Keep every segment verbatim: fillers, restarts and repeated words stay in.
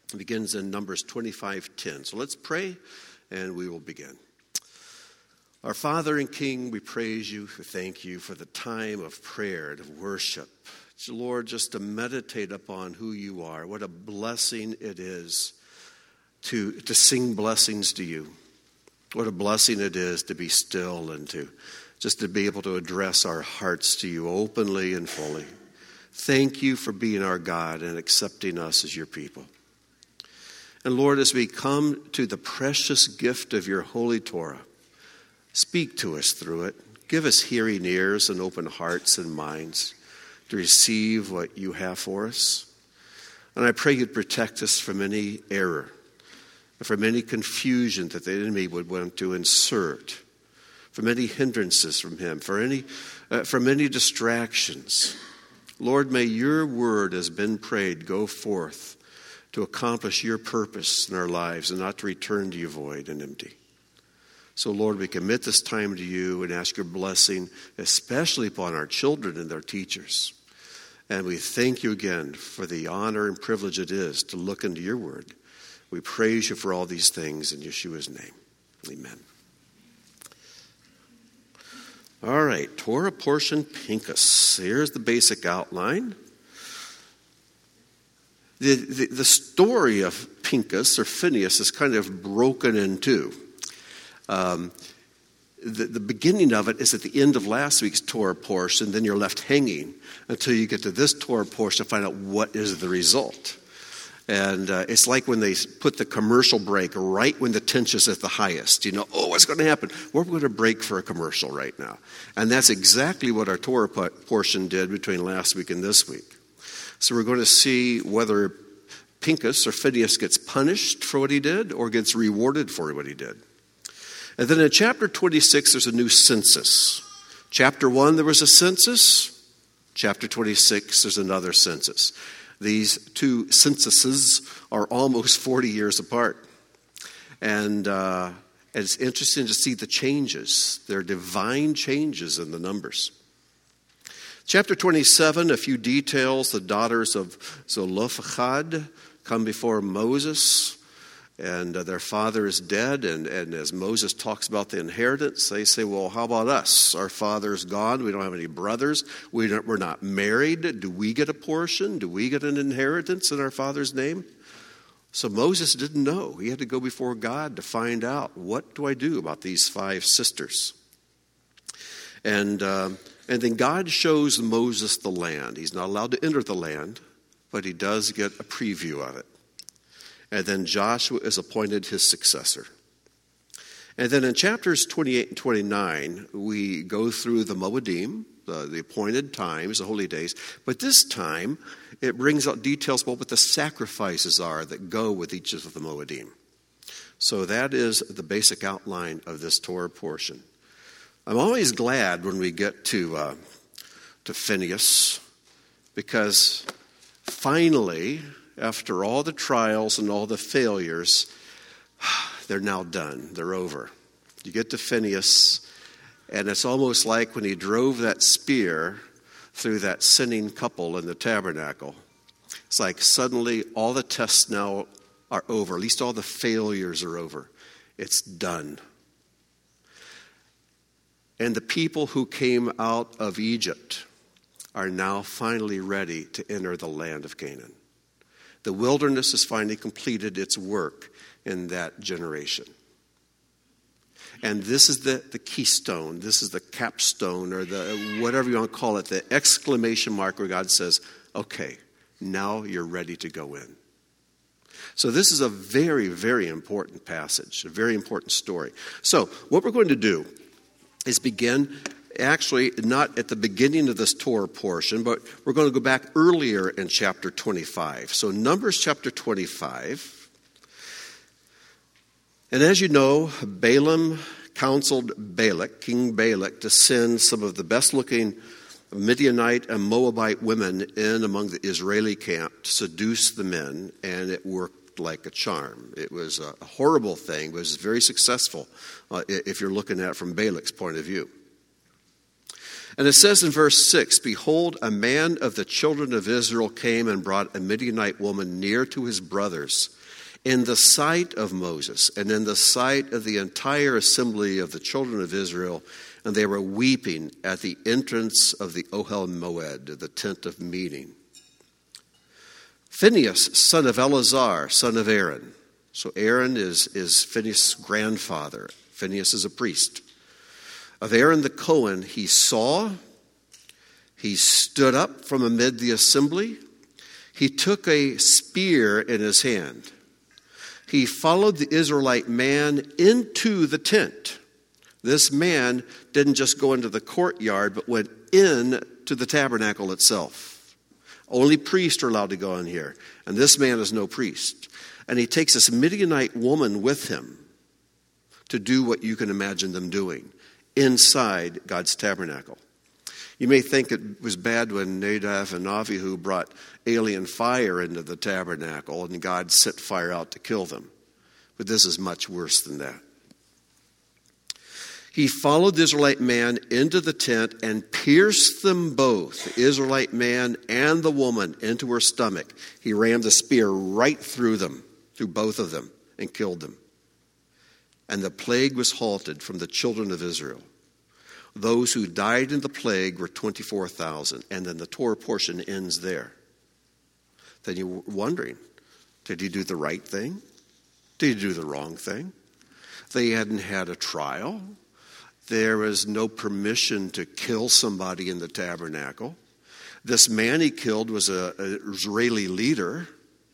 It begins in Numbers twenty-five ten. So let's pray, and we will begin. Our Father and King, we praise you, we thank you for the time of prayer and of worship. Lord, just to meditate upon who you are. What a blessing it is to, to sing blessings to you. What a blessing it is to be still and to just to be able to address our hearts to you openly and fully. Thank you for being our God and accepting us as your people. And Lord, as we come to the precious gift of your holy Torah, speak to us through it. Give us hearing ears and open hearts and minds to receive what you have for us. And I pray you'd protect us from any error, from any confusion that the enemy would want to insert, from any hindrances from him, for any, uh, from any distractions. Lord, may your word, as been prayed, go forth to accomplish your purpose in our lives and not to return to you void and empty. So, Lord, we commit this time to you and ask your blessing, especially upon our children and their teachers. And we thank you again for the honor and privilege it is to look into your word. We praise you for all these things in Yeshua's name. Amen. All right, Torah portion Pinchas. Here's the basic outline. The, the, the story of Pinchas or Phinehas is kind of broken in two. Um, the, the beginning of it is at the end of last week's Torah portion, then you're left hanging until you get to this Torah portion to find out what is the result. And uh, it's like when they put the commercial break right when the tension is at the highest. You know, oh, what's going to happen? We're going to break for a commercial right now. And that's exactly what our Torah portion did between last week and this week. So we're going to see whether Pinchas or Phinehas gets punished for what he did or gets rewarded for what he did. And then in chapter twenty-six, there's a new census. Chapter one, there was a census. Chapter twenty-six, there's another census. These two censuses are almost forty years apart. And uh, it's interesting to see the changes. They're divine changes in the numbers. Chapter twenty-seven, a few details. The daughters of Zelophehad come before Moses, and uh, their father is dead. And, and as Moses talks about the inheritance, they say, well, how about us? Our father's gone. We don't have any brothers. We don't, we're not married. Do we get a portion? Do we get an inheritance in our father's name? So Moses didn't know. He had to go before God to find out, what do I do about these five sisters? And... Uh, And then God shows Moses the land. He's not allowed to enter the land, but he does get a preview of it. And then Joshua is appointed his successor. And then in chapters twenty-eight and twenty-nine, we go through the Moedim, the, the appointed times, the holy days. But this time, it brings out details about what the sacrifices are that go with each of the Moedim. So that is the basic outline of this Torah portion. I'm always glad when we get to uh, to Phinehas, because finally, after all the trials and all the failures, they're now done. They're over. You get to Phinehas, and it's almost like when he drove that spear through that sinning couple in the tabernacle. It's like suddenly all the tests now are over. At least all the failures are over. It's done. And the people who came out of Egypt are now finally ready to enter the land of Canaan. The wilderness has finally completed its work in that generation. And this is the, the keystone, this is the capstone, or the whatever you want to call it, the exclamation mark where God says, okay, now you're ready to go in. So this is a very, very important passage, a very important story. So what we're going to do is begin, actually not at the beginning of this Torah portion, but we're going to go back earlier in chapter twenty-five. So Numbers chapter twenty-five. And as you know, Balaam counseled Balak, King Balak, to send some of the best-looking Midianite and Moabite women in among the Israeli camp to seduce the men, and it worked like a charm. It was a horrible thing, but it was very successful uh, if you're looking at it from Balak's point of view. And it says in verse six, behold, a man of the children of Israel came and brought a Midianite woman near to his brothers in the sight of Moses and in the sight of the entire assembly of the children of Israel, and they were weeping at the entrance of the Ohel Moed, the tent of meeting. Phinehas, son of Eleazar, son of Aaron. So Aaron is, is Phinehas' grandfather. Phinehas is a priest. Of Aaron the Cohen, he saw, he stood up from amid the assembly, he took a spear in his hand. He followed the Israelite man into the tent. This man didn't just go into the courtyard, but went in to the tabernacle itself. Only priests are allowed to go in here, and this man is no priest. And he takes this Midianite woman with him to do what you can imagine them doing inside God's tabernacle. You may think it was bad when Nadab and Abihu brought alien fire into the tabernacle and God sent fire out to kill them. But this is much worse than that. He followed the Israelite man into the tent and pierced them both, the Israelite man and the woman, into her stomach. He rammed the spear right through them, through both of them, and killed them. And the plague was halted from the children of Israel. Those who died in the plague were twenty-four thousand. And then the Torah portion ends there. Then you're wondering, did he do the right thing? Did he do the wrong thing? They hadn't had a trial. There was no permission to kill somebody in the tabernacle. This man he killed was an Israeli leader.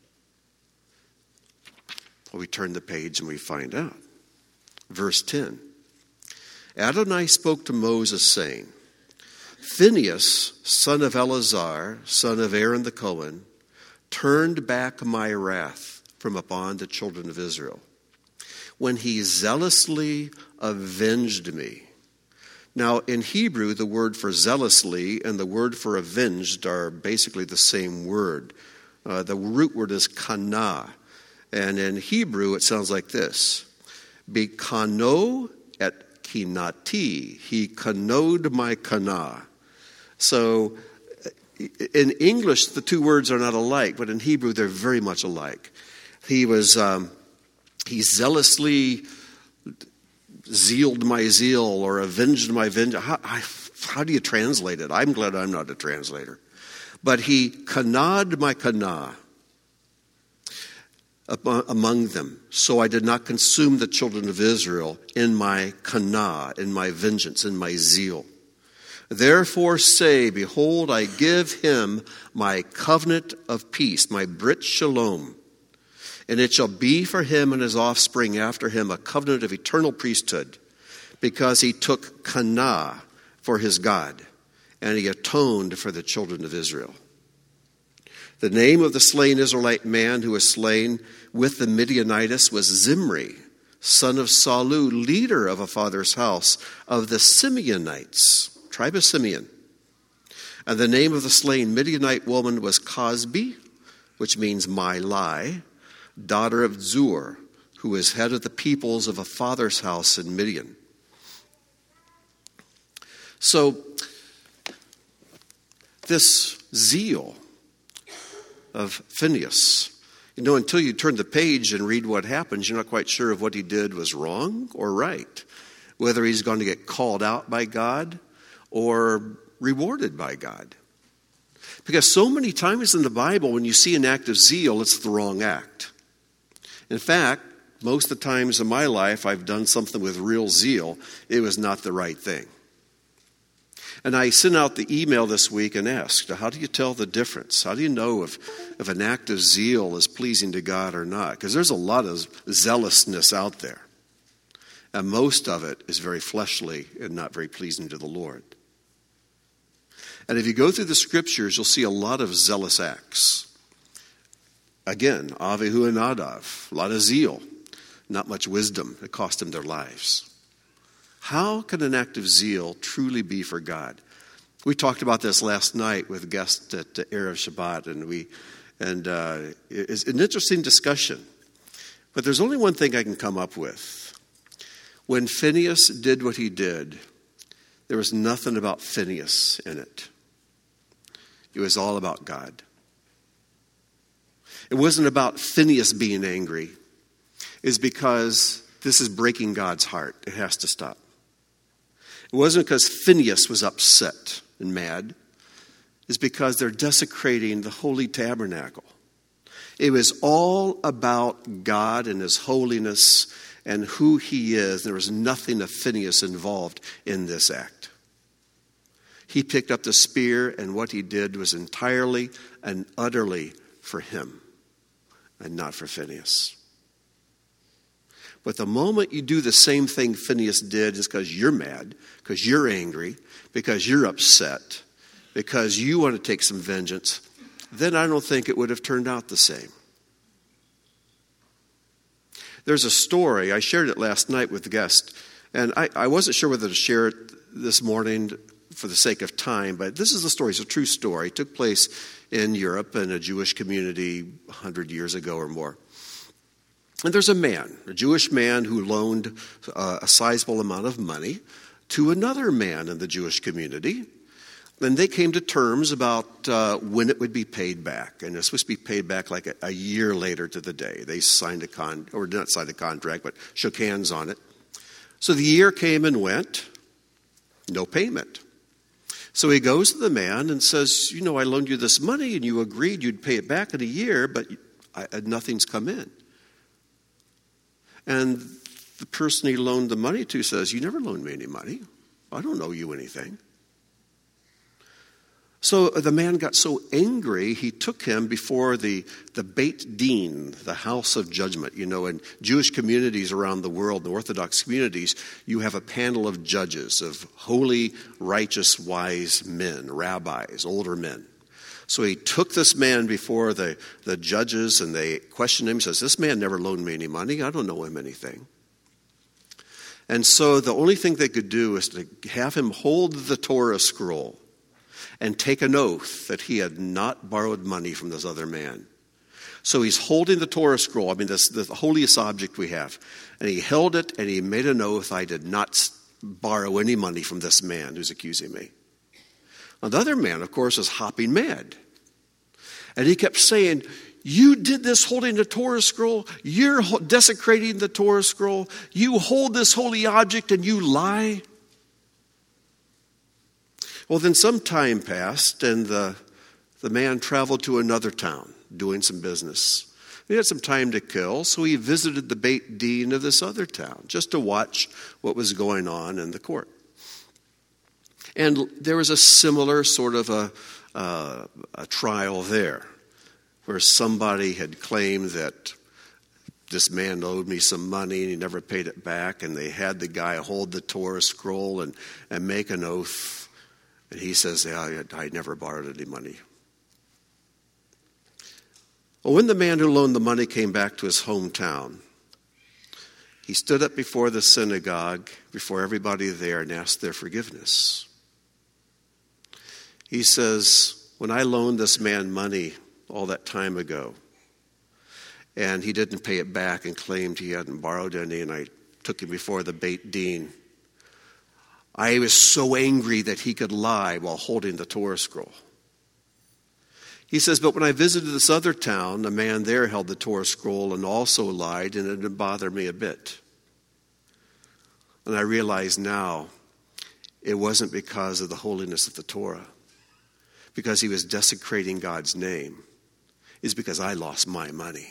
Well, we turn the page and we find out. Verse ten. Adonai spoke to Moses, saying, Phinehas, son of Eleazar, son of Aaron the Cohen, turned back my wrath from upon the children of Israel, when he zealously avenged me. Now, in Hebrew, the word for zealously and the word for avenged are basically the same word. Uh, the root word is kana. And in Hebrew, it sounds like this. Bikano et kinati. He kanoed my kana. So in English, the two words are not alike, but in Hebrew, they're very much alike. He was, um, he zealously zealed my zeal or avenged my vengeance. How, I, how do you translate it? I'm glad I'm not a translator. But he kanad my kana among them. So I did not consume the children of Israel in my kana, in my vengeance, in my zeal. Therefore say, behold, I give him my covenant of peace, my Brit Shalom. And it shall be for him and his offspring after him a covenant of eternal priesthood, because he took kana for his God, and he atoned for the children of Israel. The name of the slain Israelite man who was slain with the Midianites was Zimri, son of Salu, leader of a father's house of the Simeonites, tribe of Simeon. And the name of the slain Midianite woman was Cosbi, which means my lie, daughter of Zur, who is head of the peoples of a father's house in Midian. So, this zeal of Phinehas, you know, until you turn the page and read what happens, you're not quite sure if what he did was wrong or right, whether he's going to get called out by God or rewarded by God. Because so many times in the Bible, when you see an act of zeal, it's the wrong act. In fact, most of the times in my life, I've done something with real zeal. It was not the right thing. And I sent out the email this week and asked, how do you tell the difference? How do you know if, if an act of zeal is pleasing to God or not? Because there's a lot of zealousness out there. And most of it is very fleshly and not very pleasing to the Lord. And if you go through the scriptures, you'll see a lot of zealous acts. Again, Avihu and Nadav, a lot of zeal, not much wisdom. It cost them their lives. How can an act of zeal truly be for God? We talked about this last night with guests at Erev Shabbat, and we, and uh, it's an interesting discussion. But there's only one thing I can come up with. When Phinehas did what he did, There was nothing about Phinehas in it. It was all about God. It wasn't about Phinehas being angry. It's because this is breaking God's heart. It has to stop. It wasn't because Phinehas was upset and mad. It's because they're desecrating the holy tabernacle. It was all about God and his holiness and who he is. There was nothing of Phinehas involved in this act. He picked up the spear, and what he did was entirely and utterly for him and not for Phinehas. But the moment you do the same thing Phinehas did is because you're mad, because you're angry, because you're upset, because you want to take some vengeance, then I don't think it would have turned out the same. There's a story, I shared it last night with the guest, and I, I wasn't sure whether to share it this morning for the sake of time, but this is the story. It's a true story. It took place in Europe in a Jewish community one hundred years ago or more. And there's a man, a Jewish man who loaned uh, a sizable amount of money to another man in the Jewish community. And they came to terms about uh, when it would be paid back. And it was supposed to be paid back like a, a year later to the day. They signed a con, or not signed a contract, but shook hands on it. So the year came and went, no payment. So he goes to the man and says, you know, I loaned you this money and you agreed you'd pay it back in a year, but I, nothing's come in. And the person he loaned the money to says, you never loaned me any money. I don't owe you anything. So the man got so angry, he took him before the, the Beit Din, the house of judgment. You know, in Jewish communities around the world, the Orthodox communities, you have a panel of judges, of holy, righteous, wise men, rabbis, older men. So he took this man before the, the judges, and they questioned him. He says, this man never loaned me any money. I don't owe him anything. And so the only thing they could do is to have him hold the Torah scroll and take an oath that he had not borrowed money from this other man. So he's holding the Torah scroll, I mean, this, the holiest object we have. And he held it, and he made an oath, I did not borrow any money from this man who's accusing me. Now, the other man, of course, is hopping mad. And he kept saying, you did this holding the Torah scroll. You're desecrating the Torah scroll. You hold this holy object and you lie. Well, then some time passed, and the, the man traveled to another town doing some business. He had some time to kill, so he visited the Beit Din of this other town just to watch what was going on in the court. And there was a similar sort of a, uh, a trial there, where somebody had claimed that this man owed me some money and he never paid it back, and they had the guy hold the Torah scroll and, and make an oath. And he says, yeah, I never borrowed any money. Well, when the man who loaned the money came back to his hometown, he stood up before the synagogue, before everybody there, and asked their forgiveness. He says, when I loaned this man money all that time ago, and he didn't pay it back and claimed he hadn't borrowed any, and I took him before the Beit Din, I was so angry that he could lie while holding the Torah scroll. He says, but when I visited this other town, a man there held the Torah scroll and also lied, and it didn't bother me a bit. And I realize now it wasn't because of the holiness of the Torah, because he was desecrating God's name. It's because I lost my money.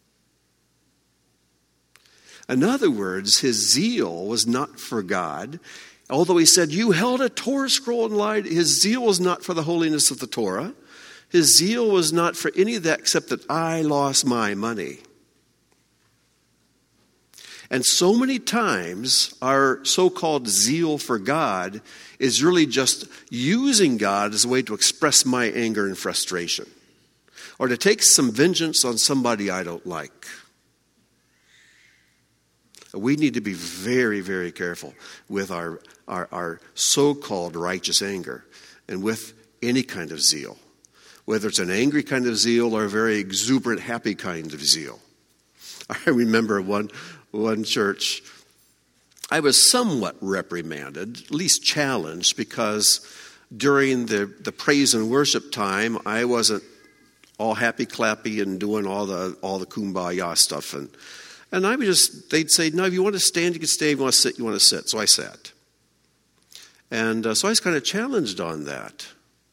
In other words, his zeal was not for God. Although he said, you held a Torah scroll and lied, his zeal was not for the holiness of the Torah. His zeal was not for any of that except that I lost my money. And so many times our so-called zeal for God is really just using God as a way to express my anger and frustration, or to take some vengeance on somebody I don't like. We need to be very, very careful with our, our, our so-called righteous anger and with any kind of zeal, whether it's an angry kind of zeal or a very exuberant, happy kind of zeal. I remember one, one church, I was somewhat reprimanded, at least challenged, because during the, the praise and worship time, I wasn't all happy clappy and doing all the all the kumbaya stuff. And and I would just, they'd say, no, if you want to stand, you can stand. If you want to sit, you want to sit. So I sat. And uh, so I was kind of challenged on that.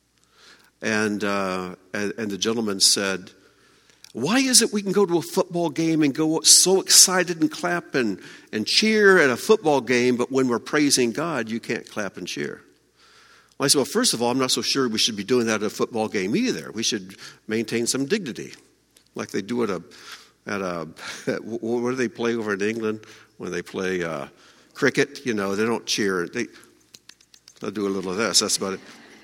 And, uh, and and the gentleman said, why is it we can go to a football game and go so excited and clap and, and cheer at a football game, but when we're praising God, you can't clap and cheer? Well, I said, well, first of all, I'm not so sure we should be doing that at a football game either. We should maintain some dignity, like they do at a, at a what do they play over in England when they play uh, cricket? You know, they don't cheer. They, they'll do a little of this. That's about it.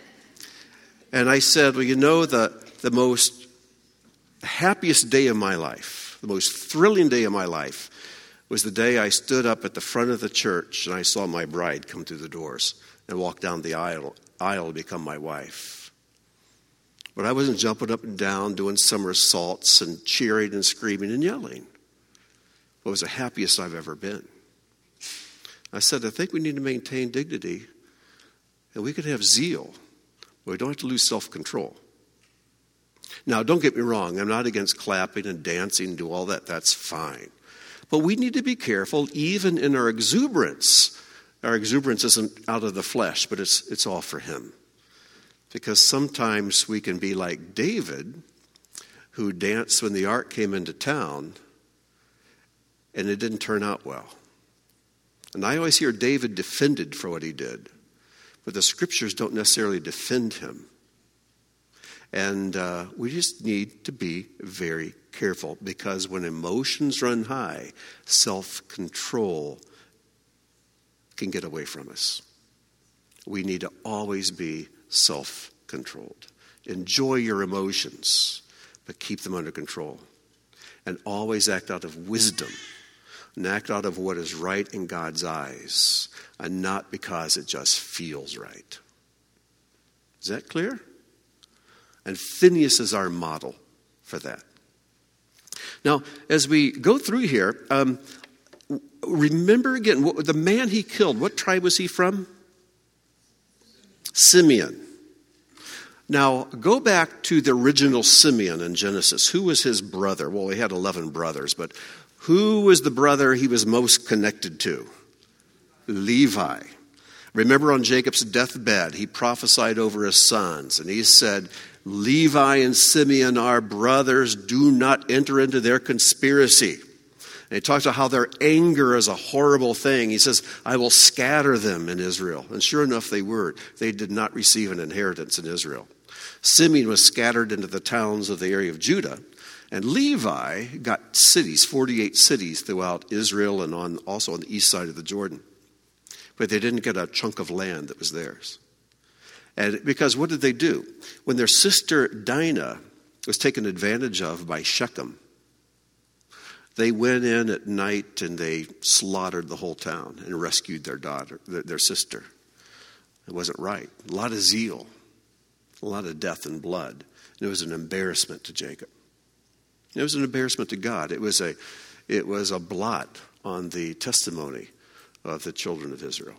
And I said, well, you know, the, the most happiest day of my life, the most thrilling day of my life was the day I stood up at the front of the church and I saw my bride come through the doors and walk down the aisle, aisle to become my wife. But I wasn't jumping up and down, doing somersaults and cheering and screaming and yelling. It was the happiest I've ever been. I said, I think we need to maintain dignity, and we could have zeal, but we don't have to lose self-control. Now, don't get me wrong. I'm not against clapping and dancing and do all that. That's fine. But we need to be careful, even in our exuberance. Our exuberance isn't out of the flesh, but it's it's all for Him. Because sometimes we can be like David, who danced when the ark came into town, and it didn't turn out well. And I always hear David defended for what he did, but the scriptures don't necessarily defend him. And uh, we just need to be very careful, because when emotions run high, self-control can get away from us. We need to always be self-controlled. Enjoy your emotions, but keep them under control. And always act out of wisdom, and act out of what is right in God's eyes, and not because it just feels right. Is that clear? And Phineas is our model for that. Now, as we go through here, um, remember again, what, the man he killed, what tribe was he from? Simeon. Now, go back to the original Simeon in Genesis. Who was his brother? Well, he had eleven brothers, but who was the brother he was most connected to? Levi. Remember, on Jacob's deathbed, he prophesied over his sons, and he said, Levi and Simeon are brothers. Do not enter into their conspiracy. And he talks about how their anger is a horrible thing. He says, I will scatter them in Israel. And sure enough, they were. They did not receive an inheritance in Israel. Simeon was scattered into the towns of the area of Judah. And Levi got cities, forty-eight cities throughout Israel and on also on the east side of the Jordan. But they didn't get a chunk of land that was theirs. And because what did they do? When their sister Dinah was taken advantage of by Shechem, they went in at night and they slaughtered the whole town and rescued their daughter, their, their sister. It wasn't right. A lot of zeal, a lot of death and blood. And it was an embarrassment to Jacob. It was an embarrassment to God. It was a, it was a blot on the testimony of the children of Israel.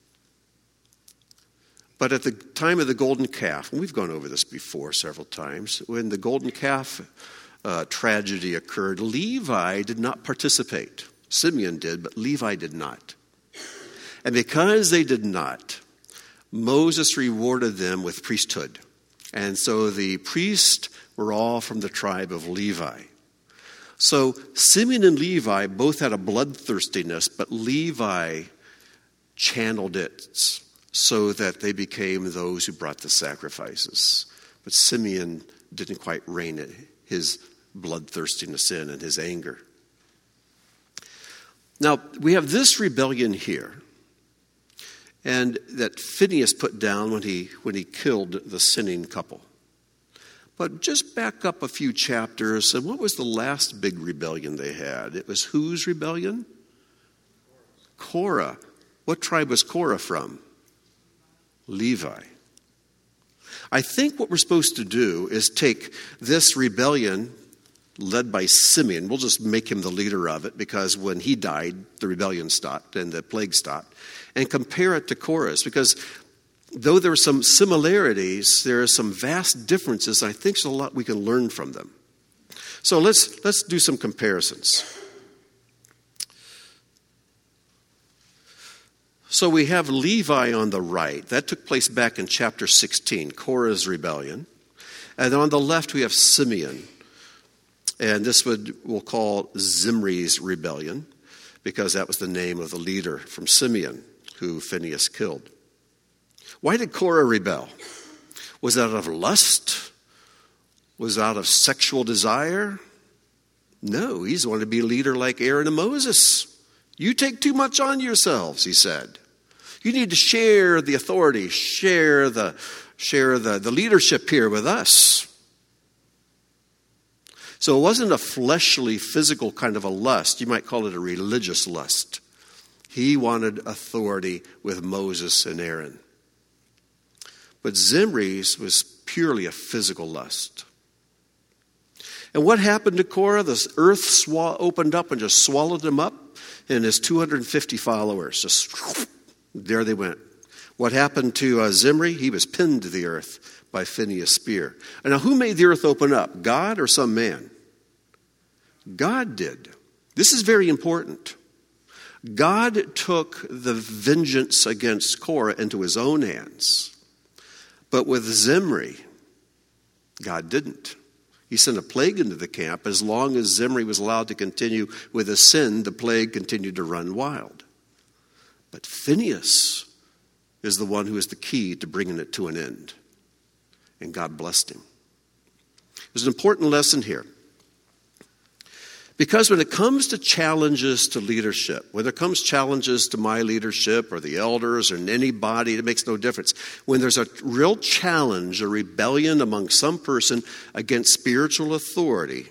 But at the time of the golden calf, and we've gone over this before several times, when the golden calf uh, tragedy occurred, Levi did not participate. Simeon did, but Levi did not. And because they did not, Moses rewarded them with priesthood. And so the priests were all from the tribe of Levi. So Simeon and Levi both had a bloodthirstiness, but Levi channeled it so that they became those who brought the sacrifices. But Simeon didn't quite rein it, his bloodthirstiness in and his anger. Now, we have this rebellion here, and that Phineas put down when he when he killed the sinning couple. But just back up a few chapters, and what was the last big rebellion they had? It was whose rebellion? Korah. What tribe was Korah from? Levi. I think what we're supposed to do is take this rebellion led by Simeon. We'll just make him the leader of it because when he died, the rebellion stopped and the plague stopped. And compare it to Korah's, because though there are some similarities, there are some vast differences. I think there's a lot we can learn from them. So let's let's do some comparisons. So we have Levi on the right. That took place back in chapter sixteen, Korah's rebellion. And then on the left we have Simeon. And this would we'll call Zimri's rebellion, because that was the name of the leader from Simeon who Phinehas killed. Why did Korah rebel? Was it out of lust? Was it out of sexual desire? No, he's wanted to be a leader like Aaron and Moses. You take too much on yourselves, he said. You need to share the authority, share the share the, the leadership here with us. So it wasn't a fleshly, physical kind of a lust. You might call it a religious lust. He wanted authority with Moses and Aaron. But Zimri's was purely a physical lust. And what happened to Korah? The earth sw- opened up and just swallowed him up, and his two hundred fifty followers, just there they went. What happened to uh, Zimri? He was pinned to the earth by Phinehas' spear. And now who made the earth open up? God or some man? God did. This is very important. God took the vengeance against Korah into his own hands. But with Zimri, God didn't. He sent a plague into the camp. As long as Zimri was allowed to continue with his sin, the plague continued to run wild. But Phinehas is the one who is the key to bringing it to an end. And God blessed him. There's an important lesson here. Because when it comes to challenges to leadership, when it comes challenges to my leadership or the elders or anybody, it makes no difference. When there's a real challenge, a rebellion among some person against spiritual authority,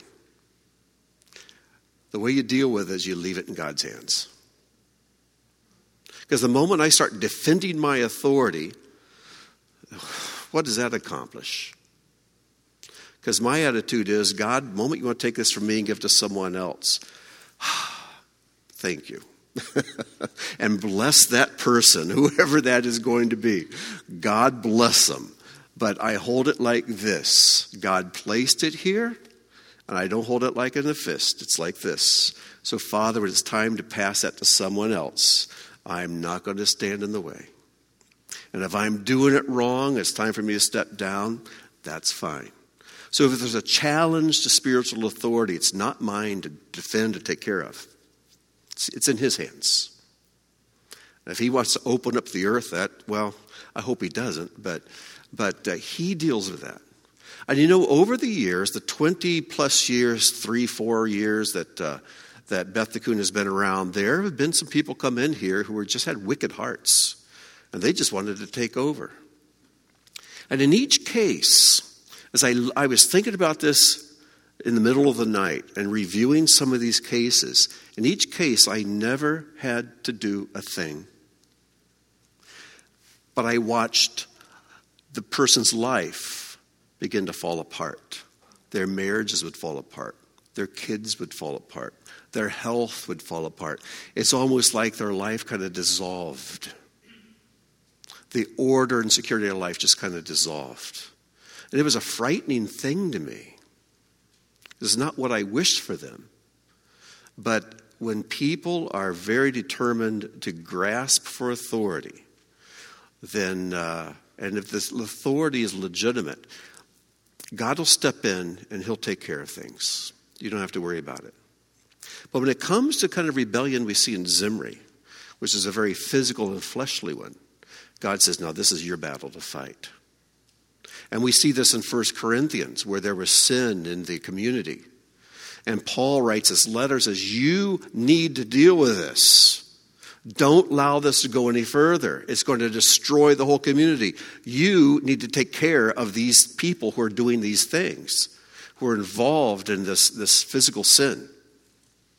the way you deal with it is you leave it in God's hands. Because the moment I start defending my authority, what does that accomplish? Because my attitude is, God, the moment you want to take this from me and give it to someone else, thank you. And bless that person, whoever that is going to be. God bless them. But I hold it like this. God placed it here, and I don't hold it like in a fist. It's like this. So, Father, when it's time to pass that to someone else, I'm not going to stand in the way. And if I'm doing it wrong, it's time for me to step down, that's fine. So if there's a challenge to spiritual authority, it's not mine to defend, to take care of. It's, it's in his hands. And if he wants to open up the earth, that, well, I hope he doesn't, but, but uh, he deals with that. And you know, over the years, the twenty plus years, three, four years that uh, that Beth Tikkun has been around, there have been some people come in here who were just had wicked hearts, and they just wanted to take over. And in each case, as I, I was thinking about this in the middle of the night and reviewing some of these cases, in each case I never had to do a thing. But I watched the person's life begin to fall apart. Their marriages would fall apart. Their kids would fall apart. Their health would fall apart. It's almost like their life kind of dissolved. The order and security of life just kind of dissolved. And it was a frightening thing to me. It's not what I wished for them. But when people are very determined to grasp for authority, then, uh, and if this authority is legitimate, God will step in and he'll take care of things. You don't have to worry about it. But when it comes to kind of rebellion we see in Zimri, which is a very physical and fleshly one, God says, now this is your battle to fight. And we see this in First Corinthians, where there was sin in the community. And Paul writes his letter, says, you need to deal with this. Don't allow this to go any further. It's going to destroy the whole community. You need to take care of these people who are doing these things, who are involved in this, this physical sin.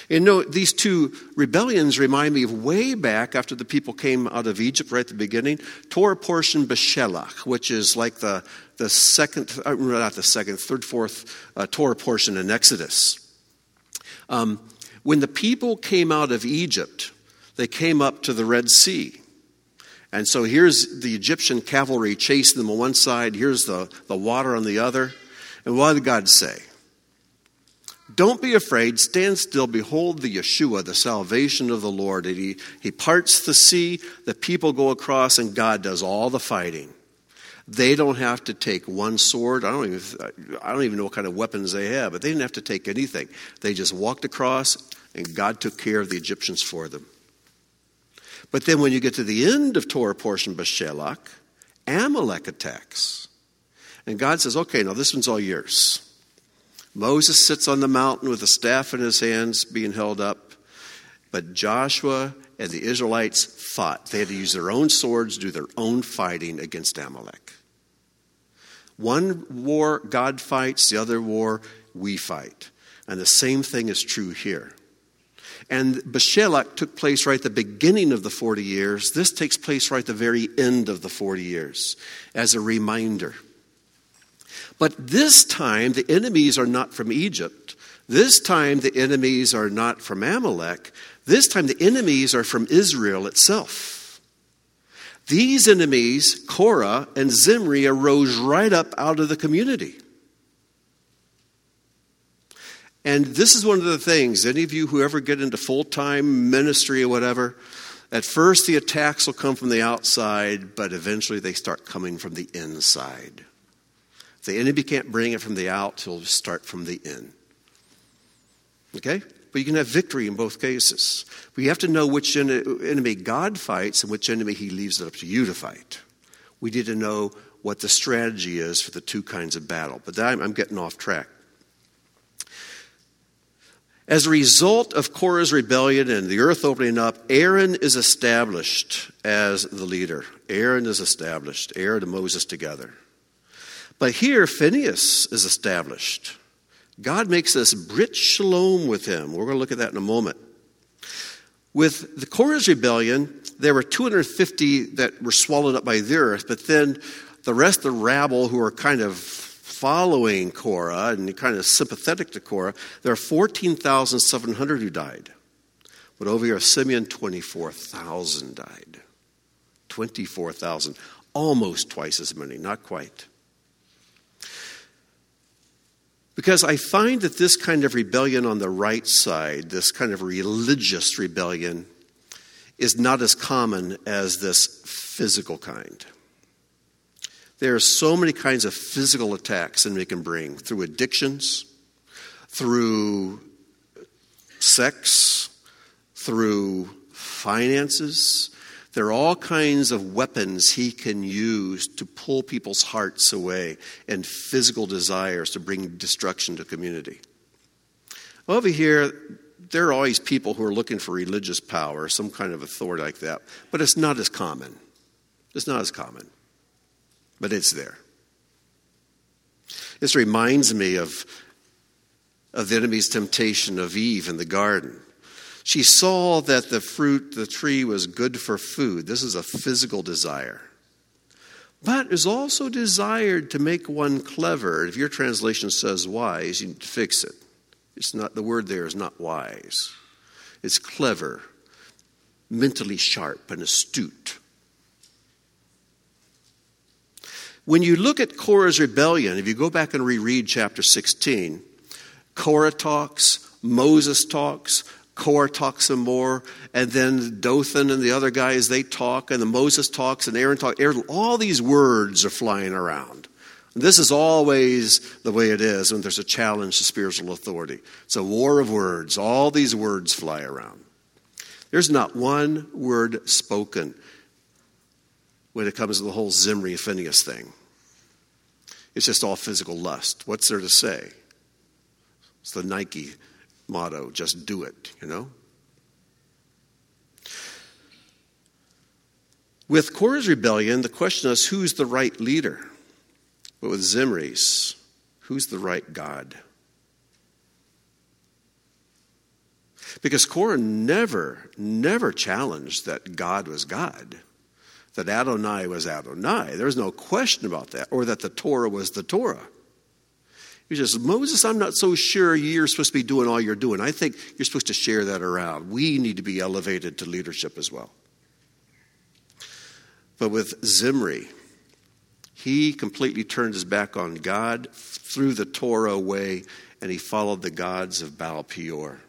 You know, these two rebellions remind me of way back after the people came out of Egypt right at the beginning. Torah portion Beshelach, which is like the, the second, not the second, third, fourth uh, Torah portion in Exodus. Um, when the people came out of Egypt, they came up to the Red Sea. And so here's the Egyptian cavalry chasing them on one side. Here's the, the water on the other. And what did God say? Don't be afraid, stand still, behold the Yeshua, the salvation of the Lord. And he, he parts the sea, the people go across, and God does all the fighting. They don't have to take one sword. I don't even, I don't even know what kind of weapons they have, but they didn't have to take anything. They just walked across, and God took care of the Egyptians for them. But then when you get to the end of Torah portion Beshelach, Amalek attacks. And God says, okay, now this one's all yours. Moses sits on the mountain with a staff in his hands being held up. But Joshua and the Israelites fought. They had to use their own swords, do their own fighting against Amalek. One war God fights, the other war we fight. And the same thing is true here. And Beshelach took place right at the beginning of the forty years. This takes place right at the very end of the forty years as a reminder. But this time, the enemies are not from Egypt. This time, the enemies are not from Amalek. This time, the enemies are from Israel itself. These enemies, Korah and Zimri, arose right up out of the community. And this is one of the things, any of you who ever get into full-time ministry or whatever, at first the attacks will come from the outside, but eventually they start coming from the inside. If the enemy can't bring it from the out, he'll start from the in. Okay? But you can have victory in both cases. But you have to know which enemy God fights and which enemy he leaves it up to you to fight. We need to know what the strategy is for the two kinds of battle. But I'm, I'm getting off track. As a result of Korah's rebellion and the earth opening up, Aaron is established as the leader. Aaron is established. Aaron and Moses together. But here, Phinehas is established. God makes this Brit Shalom with him. We're going to look at that in a moment. With the Korah's rebellion, there were two hundred fifty that were swallowed up by the earth, but then the rest of the rabble who are kind of following Korah and kind of sympathetic to Korah, there are fourteen thousand seven hundred who died. But over here, Simeon, twenty-four thousand died. twenty-four thousand, almost twice as many, not quite. Because I find that this kind of rebellion on the right side, this kind of religious rebellion, is not as common as this physical kind. There are so many kinds of physical attacks that we can bring through addictions, through sex, through finances. There are all kinds of weapons he can use to pull people's hearts away and physical desires to bring destruction to community. Over here, there are always people who are looking for religious power, some kind of authority like that, but it's not as common. It's not as common, but it's there. This reminds me of, of the enemy's temptation of Eve in the garden. She saw that the fruit, the tree, was good for food. This is a physical desire. But is also desired to make one clever. If your translation says wise, you need to fix it. It's not, the word there is not wise. It's clever, mentally sharp and astute. When you look at Korah's rebellion, if you go back and reread chapter sixteen, Korah talks, Moses talks, Korah talks some more, and then Dothan and the other guys, they talk, and the Moses talks, and Aaron talks. Aaron, all these words are flying around. And this is always the way it is when there's a challenge to spiritual authority. It's a war of words. All these words fly around. There's not one word spoken when it comes to the whole Zimri and Phinehas thing. It's just all physical lust. What's there to say? It's the Nike motto, just do it, you know? With Korah's rebellion, the question is, who's the right leader? But with Zimri's, who's the right God? Because Korah never, never challenged that God was God, that Adonai was Adonai. There was no question about that, or that the Torah was the Torah. He says, Moses, I'm not so sure you're supposed to be doing all you're doing. I think you're supposed to share that around. We need to be elevated to leadership as well. But with Zimri, he completely turned his back on God, threw the Torah away, and he followed the gods of Baal Peor.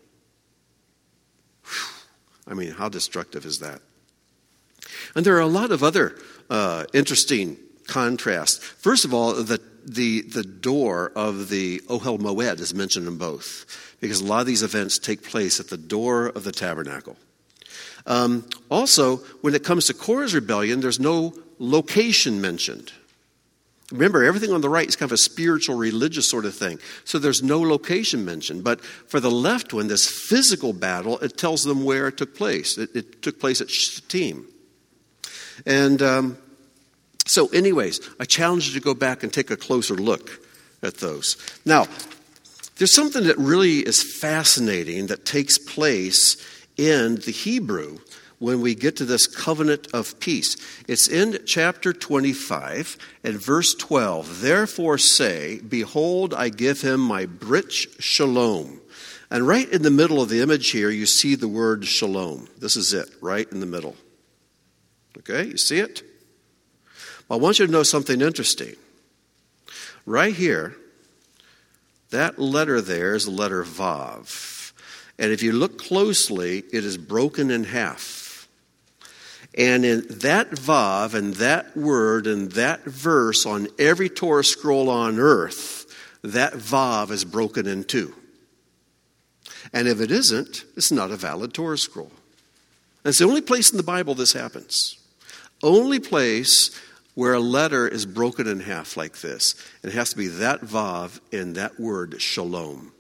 I mean, how destructive is that? And there are a lot of other uh, interesting contrasts. First of all, the, the, the door of the Ohel Moed is mentioned in both, because a lot of these events take place at the door of the tabernacle. Um, also, when it comes to Korah's rebellion, there's no location mentioned. Remember, everything on the right is kind of a spiritual, religious sort of thing. So there's no location mentioned. But for the left one, this physical battle, it tells them where it took place. It, it took place at Shittim. And um, so anyways, I challenge you to go back and take a closer look at those. Now, there's something that really is fascinating that takes place in the Hebrew when we get to this covenant of peace. It's in chapter twenty-five and verse twelve. Therefore say, behold, I give him my brit shalom. And right in the middle of the image here, you see the word shalom. This is it, right in the middle. Okay, you see it? Well, I want you to know something interesting. Right here, that letter there is the letter Vav. And if you look closely, it is broken in half. And in that Vav and that word and that verse on every Torah scroll on earth, that Vav is broken in two. And if it isn't, it's not a valid Torah scroll. That's the only place in the Bible this happens. Only place where a letter is broken in half like this. And it has to be that Vav and that word shalom.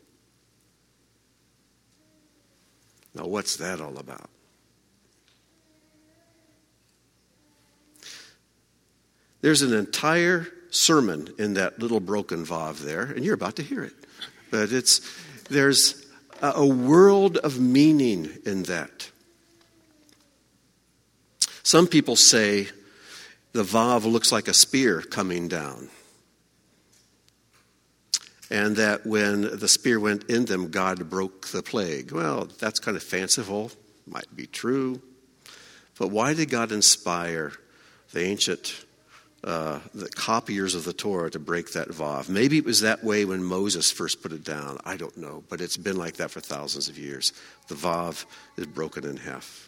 Now, what's that all about? There's an entire sermon in that little broken Vav there, and you're about to hear it. But it's there's a, a world of meaning in that. Some people say the Vav looks like a spear coming down. And that when the spear went in them, God broke the plague. Well, that's kind of fanciful. Might be true. But why did God inspire the ancient uh, the copiers of the Torah to break that Vav? Maybe it was that way when Moses first put it down. I don't know. But it's been like that for thousands of years. The Vav is broken in half.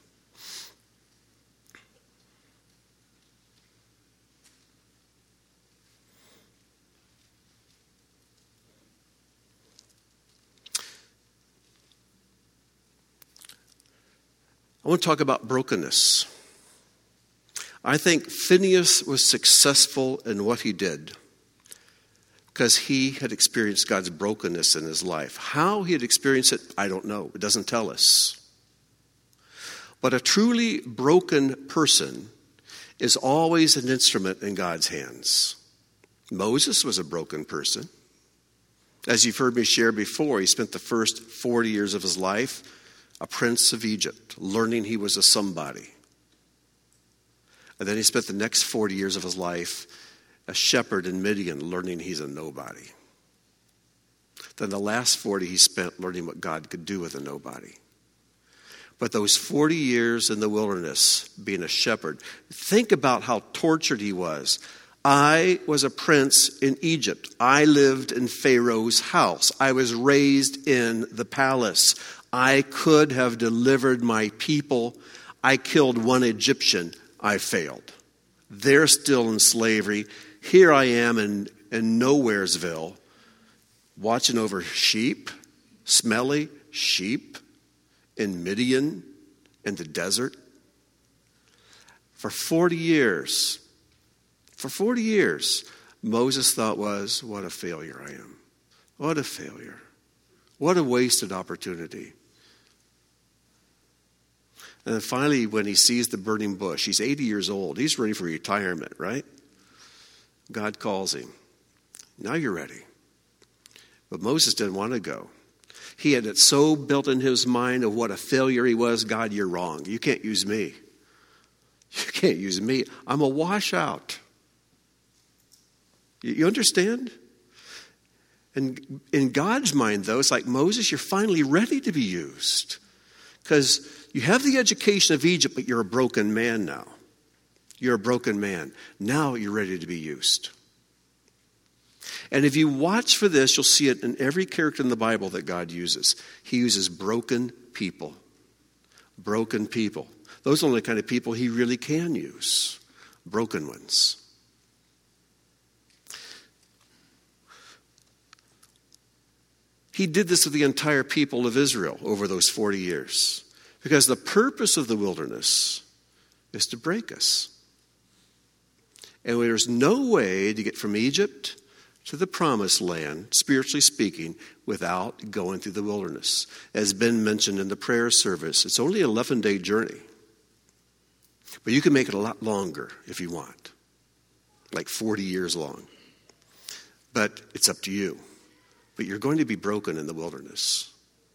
I want to talk about brokenness. I think Phinehas was successful in what he did because he had experienced God's brokenness in his life. How he had experienced it, I don't know. It doesn't tell us. But a truly broken person is always an instrument in God's hands. Moses was a broken person. As you've heard me share before, he spent the first forty years of his life a prince of Egypt, learning he was a somebody. And then he spent the next forty years of his life a shepherd in Midian, learning he's a nobody. Then the last forty he spent learning what God could do with a nobody. But those forty years in the wilderness, being a shepherd, think about how tortured he was. I was a prince in Egypt. I lived in Pharaoh's house. I was raised in the palace. I could have delivered my people. I killed one Egyptian. I failed. They're still in slavery. Here I am in, in Nowheresville, watching over sheep, smelly sheep in Midian, in the desert. For forty years, for forty years, Moses thought was, what a failure I am. What a failure. What a wasted opportunity. And then finally, when he sees the burning bush, he's eighty years old. He's ready for retirement, right? God calls him. Now you're ready. But Moses didn't want to go. He had it so built in his mind of what a failure he was. God, you're wrong. You can't use me. You can't use me. I'm a washout. You understand? And in God's mind, though, it's like, Moses, you're finally ready to be used. Because you have the education of Egypt, but you're a broken man now. You're a broken man. Now you're ready to be used. And if you watch for this, you'll see it in every character in the Bible that God uses. He uses broken people. Broken people. Those are the kind of people he really can use. Broken ones. He did this with the entire people of Israel over those forty years. Because the purpose of the wilderness is to break us. And there's no way to get from Egypt to the promised land, spiritually speaking, without going through the wilderness. As Ben mentioned in the prayer service, it's only an eleven-day journey. But you can make it a lot longer if you want. Like forty years long. But it's up to you. But you're going to be broken in the wilderness.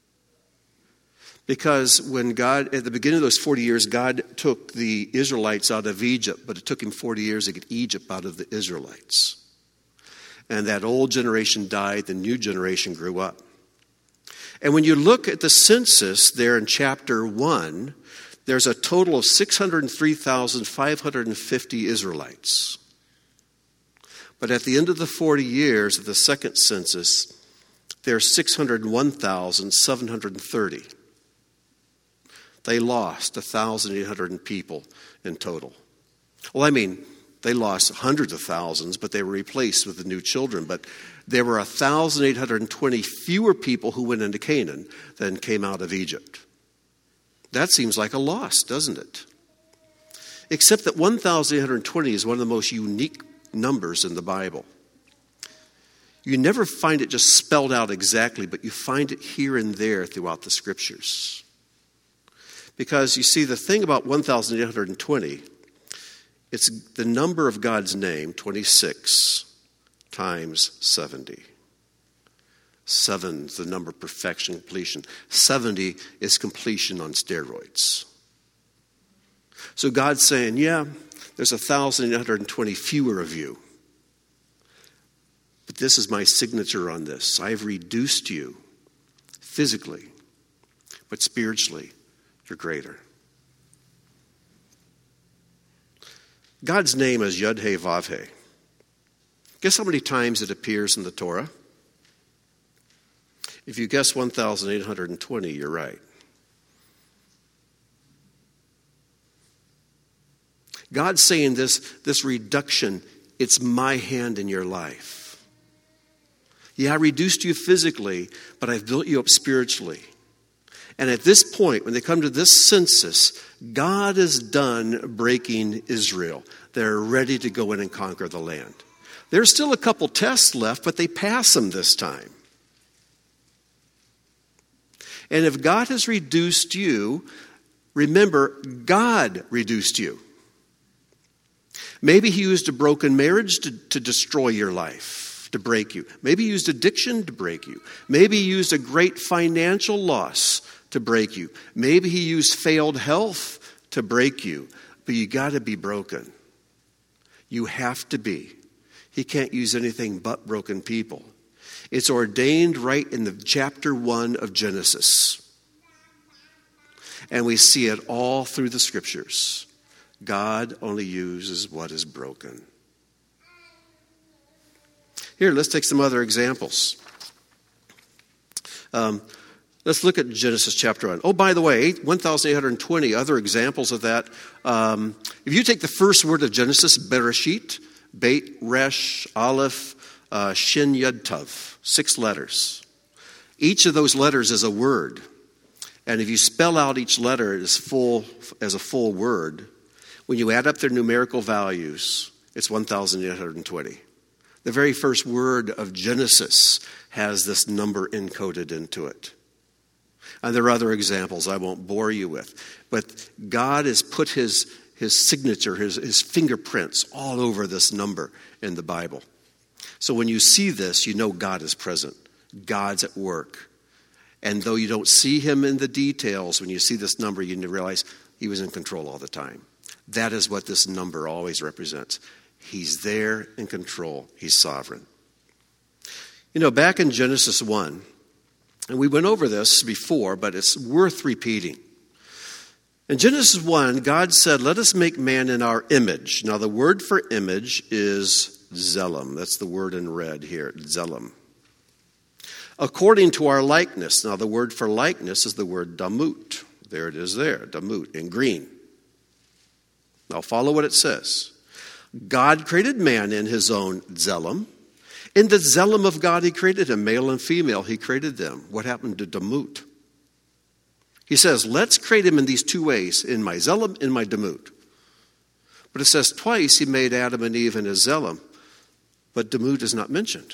Because when God, at the beginning of those forty years, God took the Israelites out of Egypt, but it took him forty years to get Egypt out of the Israelites. And that old generation died, the new generation grew up. And when you look at the census there in chapter one, there's a total of six hundred three thousand five hundred fifty Israelites. But at the end of the forty years of the second census, there's six hundred one thousand seven hundred thirty. They lost one thousand eight hundred people in total. Well, I mean, they lost hundreds of thousands, but they were replaced with the new children. But there were one thousand eight hundred twenty fewer people who went into Canaan than came out of Egypt. That seems like a loss, doesn't it? Except that one thousand eight hundred twenty is one of the most unique numbers in the Bible. You never find it just spelled out exactly, but you find it here and there throughout the scriptures. Because you see, the thing about one thousand eight hundred twenty, it's the number of God's name, twenty-six times seventy. Seven is the number of perfection, completion. seventy is completion on steroids. So God's saying, yeah, there's one thousand eight hundred twenty fewer of you. But this is my signature on this. I've reduced you physically, but spiritually, you're greater. God's name is Yud-Heh-Vav-Heh. Guess how many times it appears in the Torah? If you guess one thousand eight hundred twenty, you're right. God's saying this, this reduction, it's my hand in your life. Yeah, I reduced you physically, but I've built you up spiritually. And at this point, when they come to this census, God is done breaking Israel. They're ready to go in and conquer the land. There's still a couple tests left, but they pass them this time. And if God has reduced you, remember, God reduced you. Maybe he used a broken marriage to, to destroy your life, to break you. Maybe he used addiction to break you. Maybe he used a great financial loss to break you. Maybe he used failed health to break you. But you got to be broken. You have to be. He can't use anything but broken people. It's ordained right in the chapter one of Genesis. And we see it all through the scriptures. God only uses what is broken. Here, let's take some other examples. Um, let's look at Genesis chapter one. Oh, by the way, one thousand eight hundred twenty other examples of that. Um, if you take the first word of Genesis, Bereshit, Beit, Resh, Aleph, uh, Shin, Yud, Tav, six letters. Each of those letters is a word. And if you spell out each letter as full as a full word, when you add up their numerical values, it's one thousand eight hundred twenty. The very first word of Genesis has this number encoded into it. And there are other examples I won't bore you with. But God has put his, his signature, his, his fingerprints all over this number in the Bible. So when you see this, you know God is present. God's at work. And though you don't see him in the details, when you see this number, you realize he was in control all the time. That is what this number always represents. He's there in control. He's sovereign. You know, back in Genesis one, and we went over this before, but it's worth repeating. In Genesis one, God said, let us make man in our image. Now, the word for image is Zelem. That's the word in red here, Zelem. According to our likeness. Now, the word for likeness is the word damut. There it is there, damut, in green. Now, follow what it says. God created man in his own Zelem. In the Zelem of God, he created him, male and female, he created them. What happened to damut? He says, let's create him in these two ways, in my Zelem, in my damut. But it says twice he made Adam and Eve in his Zelem, but damut is not mentioned.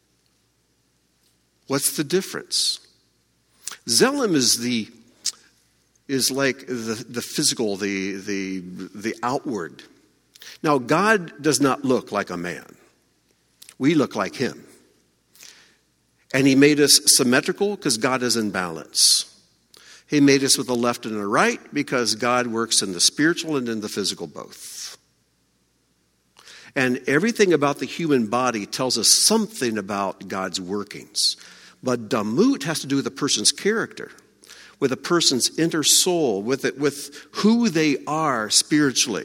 What's the difference? Zelem is the is like the, the physical, the, the, the outward. Now, God does not look like a man. We look like him. And he made us symmetrical because God is in balance. He made us with a left and a right because God works in the spiritual and in the physical both. And everything about the human body tells us something about God's workings. But damut has to do with a person's character, with a person's inner soul, with it, with who they are spiritually.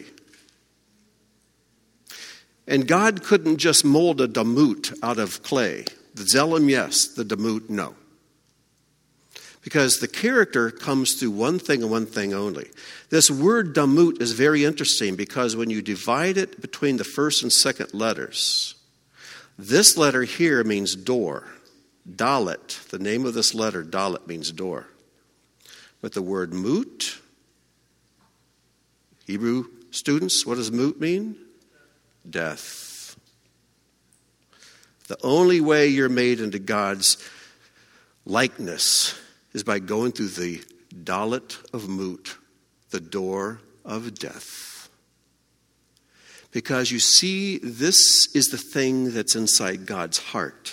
And God couldn't just mold a damut out of clay. The Zelem, yes. The damut, no. Because the character comes through one thing and one thing only. This word damut is very interesting because when you divide it between the first and second letters, this letter here means door. Dalet, the name of this letter, Dalet, means door. But the word mut, Hebrew students, what does mut mean? Death. The only way you're made into God's likeness is by going through the Dalet of Mut, the door of death. Because you see, this is the thing that's inside God's heart.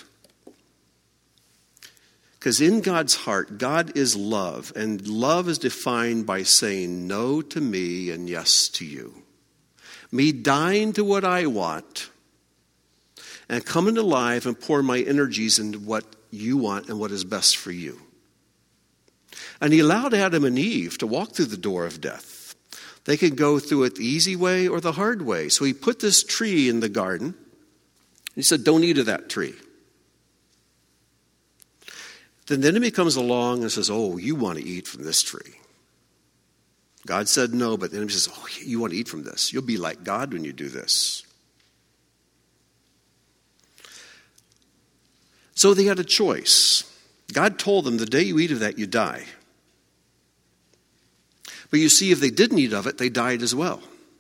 Because in God's heart, God is love, and love is defined by saying no to me and yes to you. Me dying to what I want and coming alive and pouring my energies into what you want and what is best for you. And he allowed Adam and Eve to walk through the door of death. They could go through it the easy way or the hard way. So he put this tree in the garden. He said, don't eat of that tree. Then the enemy comes along and says, oh, you want to eat from this tree. God said no, but the enemy says, oh, you want to eat from this. You'll be like God when you do this. So they had a choice. God told them, the day you eat of that, you die. But you see, if they didn't eat of it, they died as well.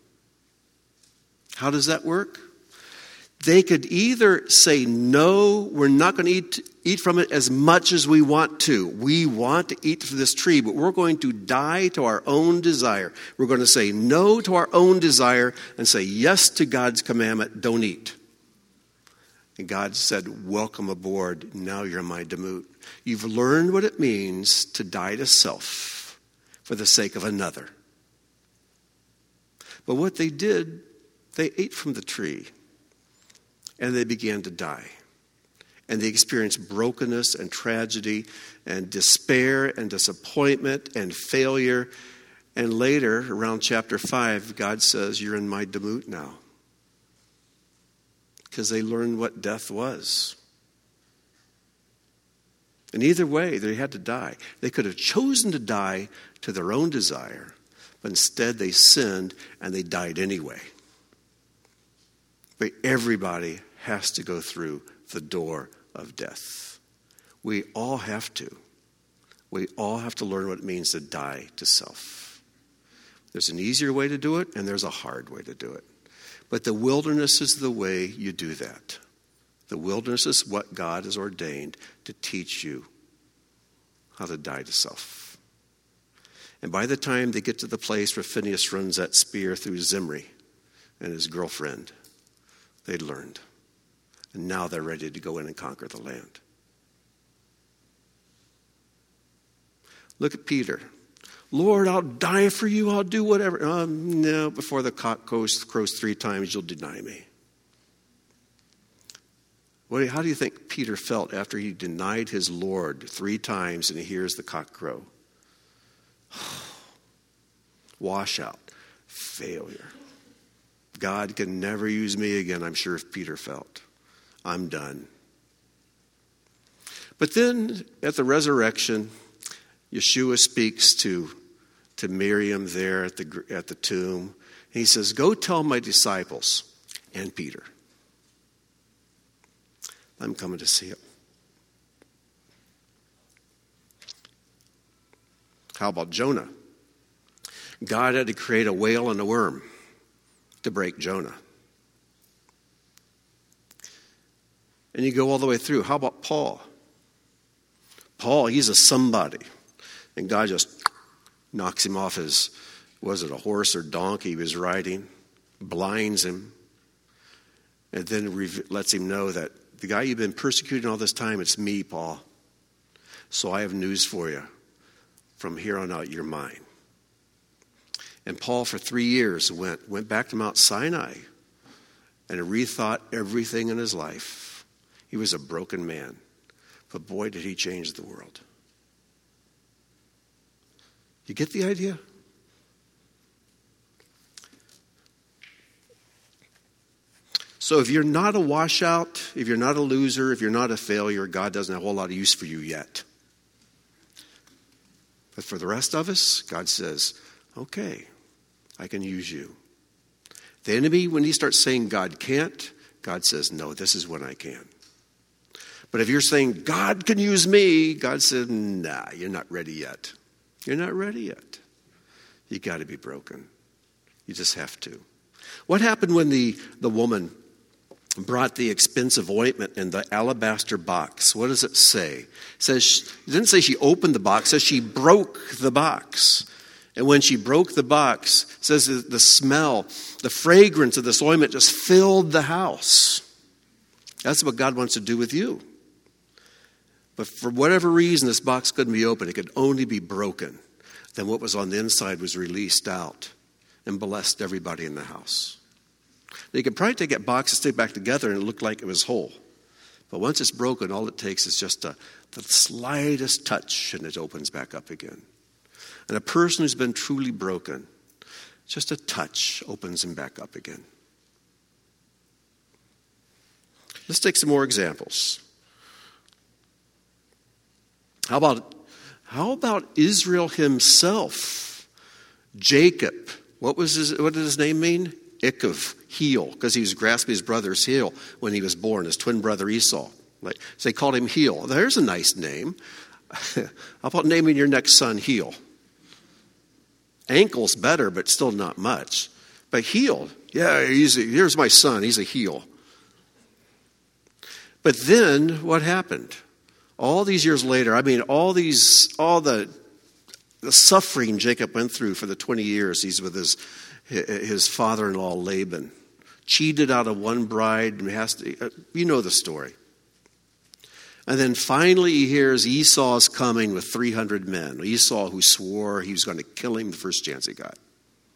How does that work? They could either say, no, we're not going to eat, eat from it as much as we want to. We want to eat from this tree, but we're going to die to our own desire. We're going to say no to our own desire and say yes to God's commandment, don't eat. And God said, welcome aboard. Now you're my damut. You've learned what it means to die to self for the sake of another. But what they did, they ate from the tree. And they began to die. And they experienced brokenness and tragedy and despair and disappointment and failure. And later, around chapter five, God says, you're in my damut now. Because they learned what death was. And either way, they had to die. They could have chosen to die to their own desire, but instead they sinned and they died anyway. But everybody has to go through the door of death. We all have to. We all have to learn what it means to die to self. There's an easier way to do it, and there's a hard way to do it. But the wilderness is the way you do that. The wilderness is what God has ordained to teach you how to die to self. And by the time they get to the place where Phinehas runs that spear through Zimri and his girlfriend, they'd learned. And now they're ready to go in and conquer the land. Look at Peter. Lord, I'll die for you. I'll do whatever. Um, no, before the cock crows, crows three times, you'll deny me. What, how do you think Peter felt after he denied his Lord three times and he hears the cock crow? Washout. Failure. God can never use me again, I'm sure if Peter felt. I'm done. But then at the resurrection, Yeshua speaks to, to Miriam there at the, at the tomb. He says, go tell my disciples and Peter, I'm coming to see him. How about Jonah? God had to create a whale and a worm to break Jonah. And you go all the way through. How about Paul? Paul, he's a somebody. And God just knocks him off his, was it a horse or donkey he was riding, blinds him, and then re- lets him know that the guy you've been persecuting all this time, it's me, Paul. So I have news for you. From here on out, you're mine. And Paul, for three years, went, went back to Mount Sinai and rethought everything in his life. He was a broken man. But boy, did he change the world. You get the idea? So if you're not a washout, if you're not a loser, if you're not a failure, God doesn't have a whole lot of use for you yet. But for the rest of us, God says, okay, I can use you. The enemy, when he starts saying God can't, God says, no, this is when I can. But if you're saying God can use me, God said, nah, you're not ready yet. You're not ready yet. You got to be broken. You just have to. What happened when the, the woman brought the expensive ointment in the alabaster box? What does it say? It says, it didn't say she opened the box. It says she broke the box. And when she broke the box, it says that the smell, the fragrance of this ointment just filled the house. That's what God wants to do with you. But for whatever reason, this box couldn't be opened. It could only be broken. Then what was on the inside was released out and blessed everybody in the house. Now, you could probably take that box and stick it back together and it looked like it was whole. But once it's broken, all it takes is just a, the slightest touch and it opens back up again. And a person who's been truly broken, just a touch opens him back up again. Let's take some more examples. How about, how about Israel himself? Jacob. What was his, what did his name mean? Ikav, heel, because he was grasping his brother's heel when he was born, his twin brother Esau. Like, so they called him Heel. There's a nice name. How about naming your next son Heel? Ankle's better, but still not much. But Heel, yeah, he's a, here's my son. He's a heel. But then what happened? All these years later, I mean, all these, all the, the suffering Jacob went through for the twenty years he's with his, his father-in-law Laban, cheated out of one bride, and has to, you know the story. And then finally he hears Esau's coming with three hundred men. Esau, who swore he was going to kill him the first chance he got.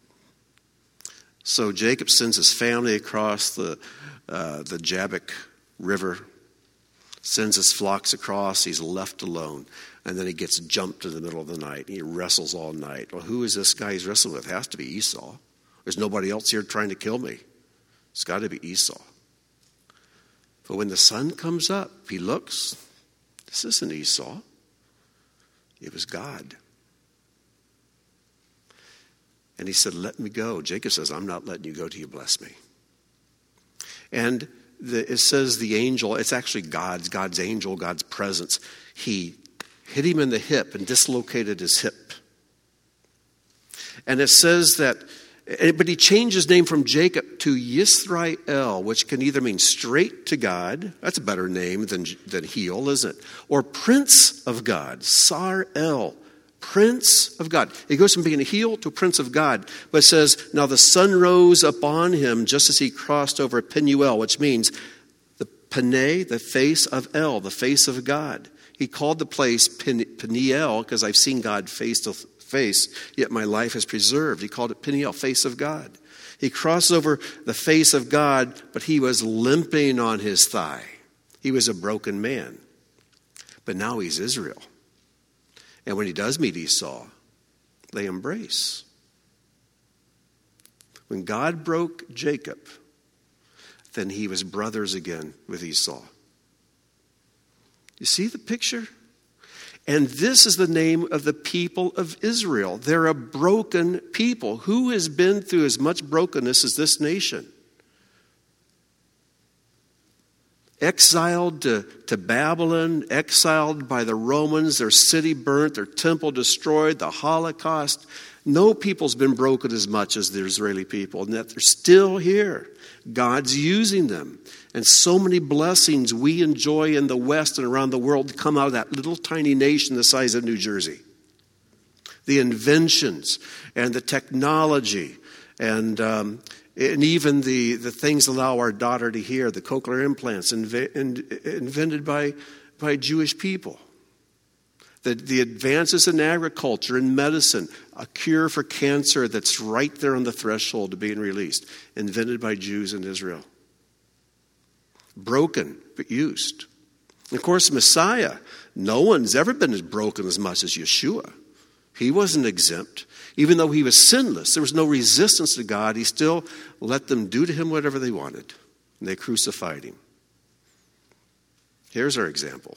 So Jacob sends his family across the, uh, the Jabbok River, sends his flocks across, he's left alone. And then he gets jumped in the middle of the night. He wrestles all night. Well, who is this guy he's wrestling with? It has to be Esau. There's nobody else here trying to kill me. It's got to be Esau. But when the sun comes up, he looks. This isn't Esau. It was God. And he said, let me go. Jacob says, I'm not letting you go till you bless me. And the, it says the angel, it's actually God's, God's angel, God's presence. He hit him in the hip and dislocated his hip. And it says that, but he changed his name from Jacob to Yisrael, which can either mean straight to God, that's a better name than, than heel, isn't it? Or Prince of God, Sar-El, Prince of God. It goes from being a heel to Prince of God. But it says, now the sun rose upon him just as he crossed over Penuel, which means the Pene, the face of El, the face of God. He called the place Pen- Peniel because I've seen God face to face, yet my life is preserved. He called it Peniel, face of God. He crossed over the face of God, but he was limping on his thigh. He was a broken man. But now he's Israel. And when he does meet Esau, they embrace. When God broke Jacob, then he was brothers again with Esau. You see the picture? And this is the name of the people of Israel. They're a broken people. Who has been through as much brokenness as this nation? Exiled to, to Babylon, exiled by the Romans, their city burnt, their temple destroyed, the Holocaust. No people's been broken as much as the Israeli people, and yet they're still here. God's using them. And so many blessings we enjoy in the West and around the world come out of that little tiny nation the size of New Jersey. The inventions and the technology and um, and even the, the things that allow our daughter to hear, the cochlear implants inv- in, invented by, by Jewish people. The, the advances in agriculture and medicine, a cure for cancer that's right there on the threshold of being released, invented by Jews in Israel. Broken, but used. And of course, Messiah, no one's ever been as broken as much as Yeshua. He wasn't exempt. Even though he was sinless, there was no resistance to God. He still let them do to him whatever they wanted. And they crucified him. Here's our example.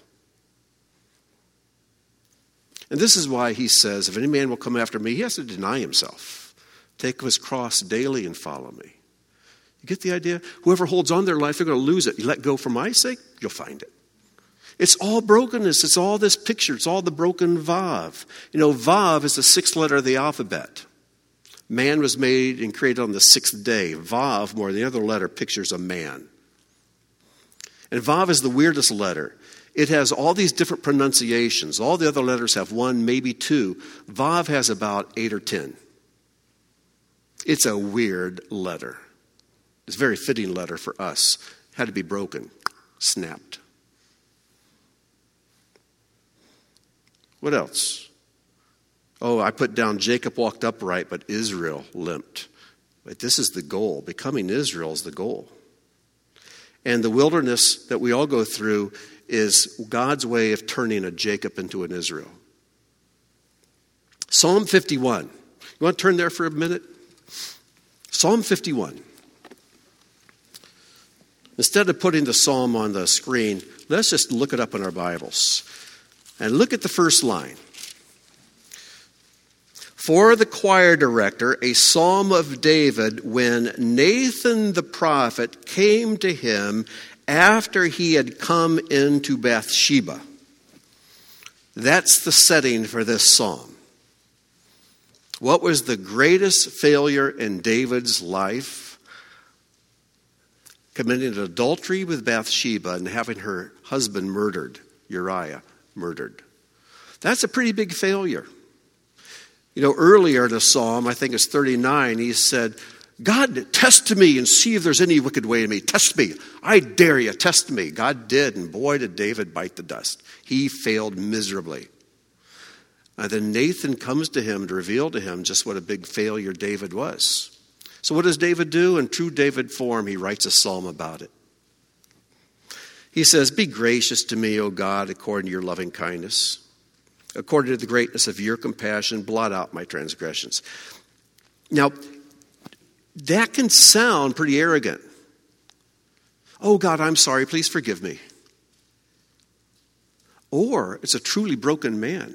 And this is why he says, if any man will come after me, he has to deny himself. Take up his cross daily and follow me. You get the idea? Whoever holds on to their life, they're going to lose it. You let go for my sake, you'll find it. It's all brokenness. It's all this picture. It's all the broken Vav. You know, Vav is the sixth letter of the alphabet. Man was made and created on the sixth day. Vav, more than the other letter, pictures a man. And Vav is the weirdest letter. It has all these different pronunciations. All the other letters have one, maybe two. Vav has about eight or ten. It's a weird letter. It's a very fitting letter for us. It had to be broken, snapped. What else? Oh, I put down Jacob walked upright, but Israel limped. But this is the goal. Becoming Israel is the goal. And the wilderness that we all go through is God's way of turning a Jacob into an Israel. Psalm fifty-one. You want to turn there for a minute? Psalm fifty-one. Instead of putting the psalm on the screen, let's just look it up in our Bibles. And look at the first line. For the choir director, a psalm of David when Nathan the prophet came to him after he had come into Bathsheba. That's the setting for this psalm. What was the greatest failure in David's life? Committing adultery with Bathsheba and having her husband murdered, Uriah murdered. That's a pretty big failure. You know, earlier in the psalm, I think it's thirty-nine, he said, God, test me and see if there's any wicked way in me. Test me. I dare you. Test me. God did, and boy, did David bite the dust. He failed miserably. And then Nathan comes to him to reveal to him just what a big failure David was. So what does David do? In true David form, he writes a psalm about it. He says, be gracious to me, O God, according to your loving kindness. According to the greatness of your compassion, blot out my transgressions. Now, that can sound pretty arrogant. Oh God, I'm sorry, please forgive me. Or it's a truly broken man.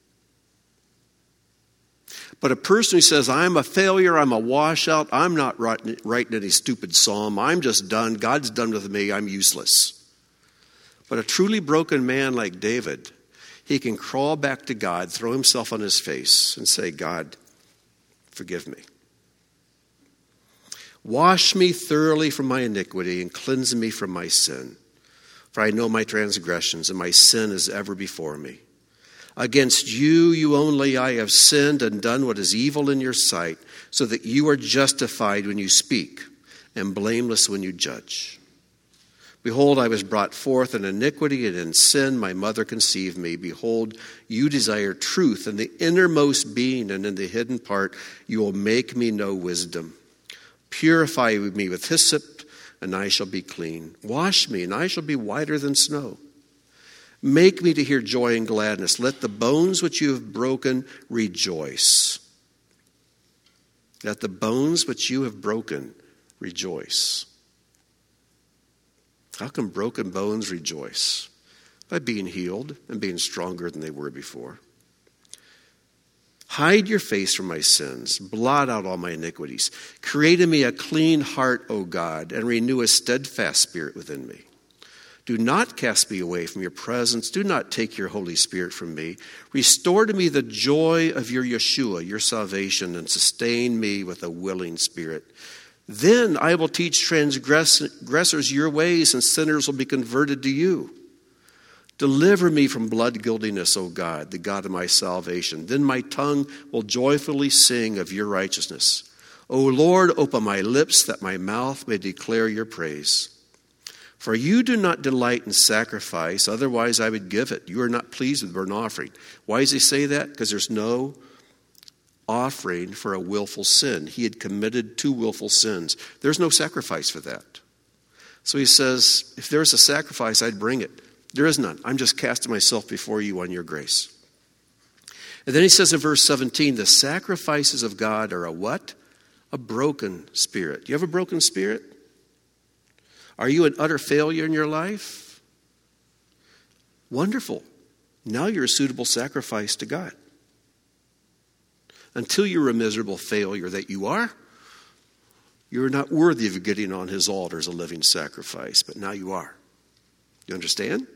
But a person who says, I'm a failure, I'm a washout, I'm not writing, writing any stupid psalm, I'm just done, God's done with me, I'm useless. But a truly broken man like David, he can crawl back to God, throw himself on his face, and say, God, forgive me. Wash me thoroughly from my iniquity and cleanse me from my sin. For I know my transgressions, and my sin is ever before me. Against you, you only, I have sinned and done what is evil in your sight, so that you are justified when you speak and blameless when you judge. Behold, I was brought forth in iniquity, and in sin my mother conceived me. Behold, you desire truth in the innermost being, and in the hidden part you will make me know wisdom. Purify me with hyssop, and I shall be clean. Wash me, and I shall be whiter than snow. Make me to hear joy and gladness. Let the bones which you have broken rejoice. Let the bones which you have broken rejoice. How can broken bones rejoice? By being healed and being stronger than they were before. Hide your face from my sins. Blot out all my iniquities. Create in me a clean heart, O God, and renew a steadfast spirit within me. Do not cast me away from your presence. Do not take your Holy Spirit from me. Restore to me the joy of your Yeshua, your salvation, and sustain me with a willing spirit. Then I will teach transgressors your ways, and sinners will be converted to you. Deliver me from blood guiltiness, O God, the God of my salvation. Then my tongue will joyfully sing of your righteousness. O Lord, open my lips that my mouth may declare your praise. For you do not delight in sacrifice, otherwise I would give it. You are not pleased with burnt offering. Why does he say that? Because there's no offering for a willful sin. He had committed two willful sins. There's no sacrifice for that. So he says, if there's a sacrifice, I'd bring it. There is none. I'm just casting myself before you on your grace. And then he says in verse seventeen, the sacrifices of God are a what? A broken spirit. Do you have a broken spirit? Are you an utter failure in your life? Wonderful. Now you're a suitable sacrifice to God. Until you're a miserable failure that you are, you're not worthy of getting on his altar as a living sacrifice, but now you are. You understand?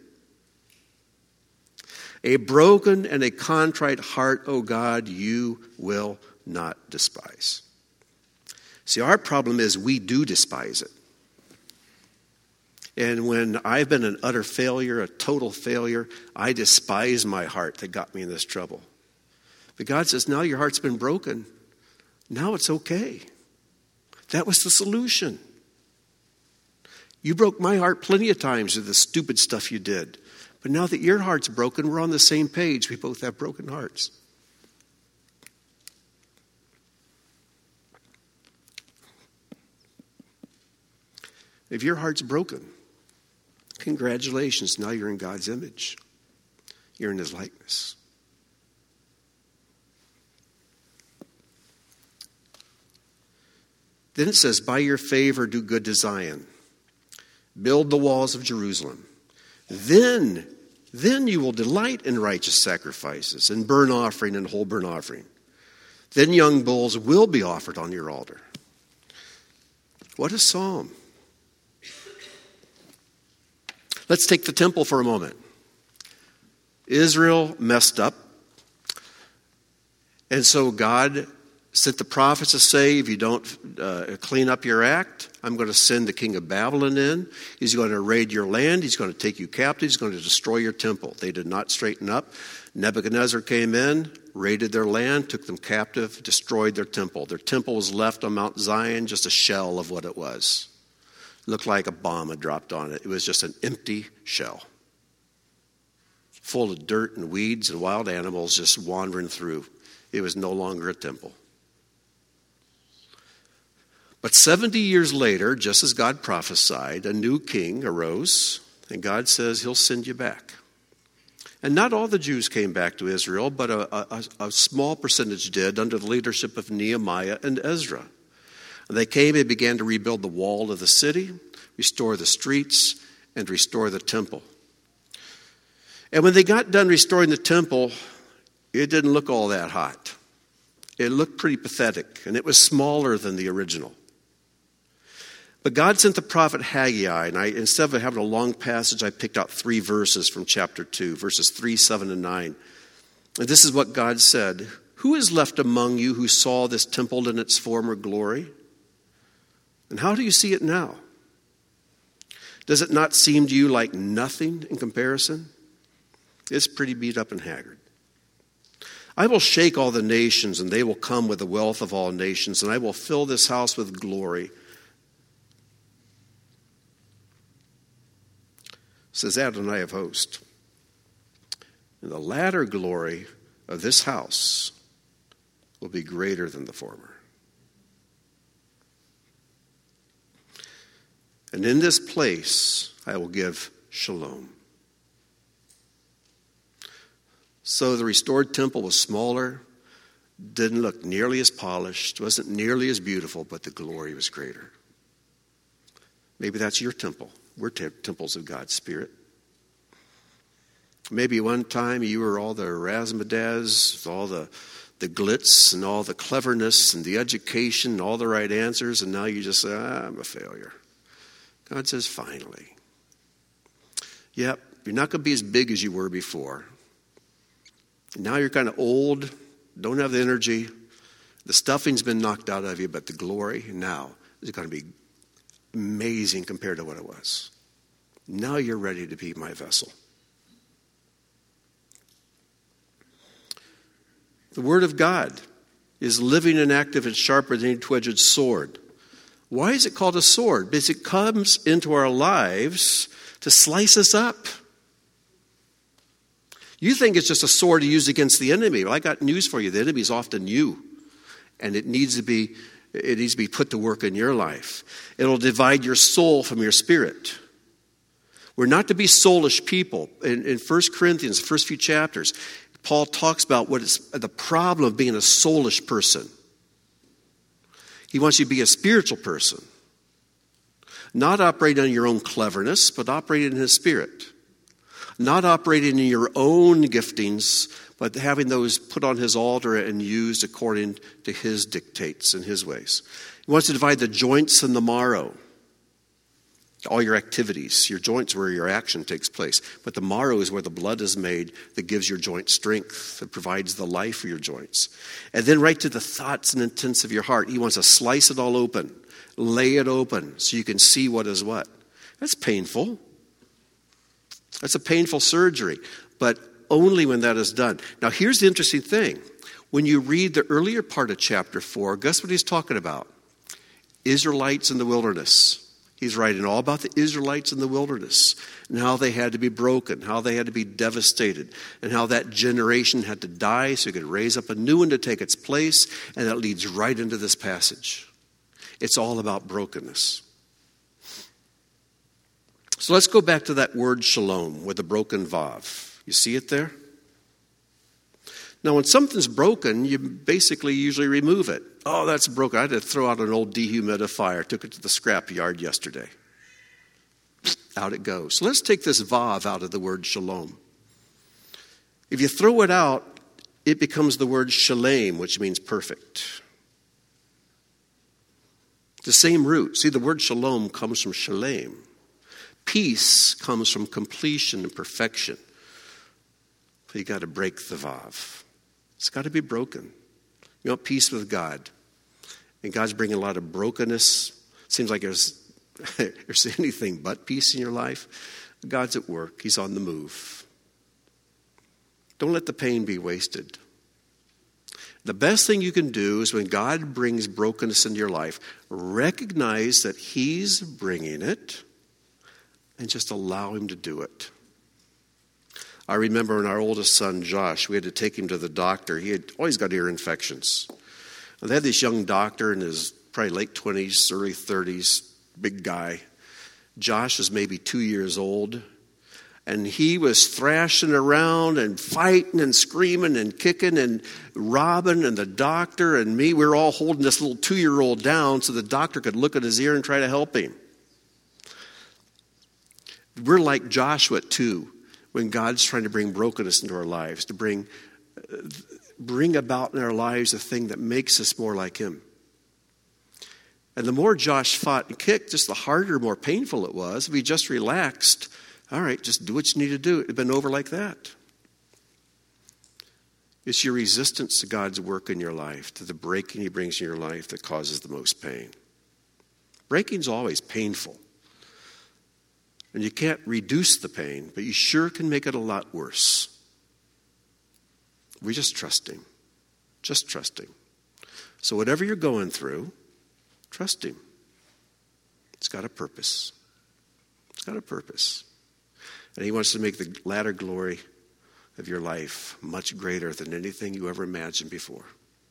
A broken and a contrite heart, O God, you will not despise. See, our problem is we do despise it. And when I've been an utter failure, a total failure, I despise my heart that got me in this trouble. But God says, now your heart's been broken. Now it's okay. That was the solution. You broke my heart plenty of times with the stupid stuff you did. But now that your heart's broken, we're on the same page. We both have broken hearts. If your heart's broken, congratulations. Now you're in God's image. You're in his likeness. Then it says, by your favor do good to Zion. Build the walls of Jerusalem. Then, then you will delight in righteous sacrifices and burnt offering and whole burnt offering. Then young bulls will be offered on your altar. What a psalm. Let's take the temple for a moment. Israel messed up. And so God sent the prophets to say, if you don't uh, clean up your act, I'm going to send the king of Babylon in. He's going to raid your land. He's going to take you captive. He's going to destroy your temple. They did not straighten up. Nebuchadnezzar came in, raided their land, took them captive, destroyed their temple. Their temple was left on Mount Zion, just a shell of what it was. It looked like a bomb had dropped on it. It was just an empty shell, full of dirt and weeds and wild animals just wandering through. It was no longer a temple. But seventy years later, just as God prophesied, a new king arose, and God says he'll send you back. And not all the Jews came back to Israel, but a, a, a small percentage did under the leadership of Nehemiah and Ezra. And they came and began to rebuild the wall of the city, restore the streets, and restore the temple. And when they got done restoring the temple, it didn't look all that hot. It looked pretty pathetic, and it was smaller than the original. But God sent the prophet Haggai, and I, instead of having a long passage, I picked out three verses from chapter two, verses three, seven, and nine. And this is what God said. Who is left among you who saw this temple in its former glory? And how do you see it now? Does it not seem to you like nothing in comparison? It's pretty beat up and haggard. I will shake all the nations, and they will come with the wealth of all nations, and I will fill this house with glory. says Adonai of hosts. And the latter glory of this house will be greater than the former. And in this place I will give shalom. So the restored temple was smaller, didn't look nearly as polished, wasn't nearly as beautiful, but the glory was greater. Maybe that's your temple. We're te- temples of God's Spirit. Maybe one time you were all the razzmatazz, all the, the glitz and all the cleverness and the education and all the right answers, and now you just say, ah, I'm a failure. God says, finally. Yep, you're not going to be as big as you were before. Now you're kind of old, don't have the energy. The stuffing's been knocked out of you, but the glory now is going to be amazing compared to what it was. Now you're ready to be my vessel. The Word of God is living and active and sharper than any two-edged sword. Why is it called a sword? Because it comes into our lives to slice us up. You think it's just a sword to use against the enemy. Well, I got news for you. The enemy is often you. And it needs to be it needs to be put to work in your life. It'll divide your soul from your spirit. We're not to be soulish people. In, in First Corinthians, the first few chapters, Paul talks about what is the problem of being a soulish person. He wants you to be a spiritual person. Not operating on your own cleverness, but operating in his Spirit. Not operating in your own giftings, but having those put on his altar and used according to his dictates and his ways. He wants to divide the joints and the marrow. All your activities. Your joints where your action takes place. But the marrow is where the blood is made that gives your joint strength, that provides the life for your joints. And then right to the thoughts and intents of your heart. He wants to slice it all open. Lay it open so you can see what is what. That's painful. That's a painful surgery. But only when that is done. Now here's the interesting thing. When you read the earlier part of chapter four, guess what he's talking about? Israelites in the wilderness. He's writing all about the Israelites in the wilderness and how they had to be broken, how they had to be devastated, and how that generation had to die so he could raise up a new one to take its place, and that leads right into this passage. It's all about brokenness. So let's go back to that word shalom with a broken vav. You see it there? Now, when something's broken, you basically usually remove it. Oh, that's broken. I had to throw out an old dehumidifier. Took it to the scrap yard yesterday. Out it goes. So let's take this vav out of the word shalom. If you throw it out, it becomes the word shalem, which means perfect. The same root. See, the word shalom comes from shalem. Peace comes from completion and perfection. But you got to break the vav. It's got to be broken. You want peace with God. And God's bringing a lot of brokenness. Seems like there's, there's anything but peace in your life. God's at work. He's on the move. Don't let the pain be wasted. The best thing you can do is when God brings brokenness into your life, recognize that he's bringing it and just allow him to do it. I remember when our oldest son, Josh, we had to take him to the doctor. He had always got ear infections. And they had this young doctor in his probably late twenties, early thirties, big guy. Josh was maybe two years old. And he was thrashing around and fighting and screaming and kicking, and Robin and the doctor and me, we were all holding this little two-year-old down so the doctor could look at his ear and try to help him. We're like Joshua too. When God's trying to bring brokenness into our lives, to bring, bring about in our lives the thing that makes us more like him. And the more Josh fought and kicked, just the harder, more painful it was. If he just relaxed, all right, just do what you need to do. It had been over like that. It's your resistance to God's work in your life, to the breaking he brings in your life that causes the most pain. Breaking's always painful. And you can't reduce the pain, but you sure can make it a lot worse. We just trust him. Just trust him. So whatever you're going through, trust him. It's got a purpose. It's got a purpose. And he wants to make the latter glory of your life much greater than anything you ever imagined before.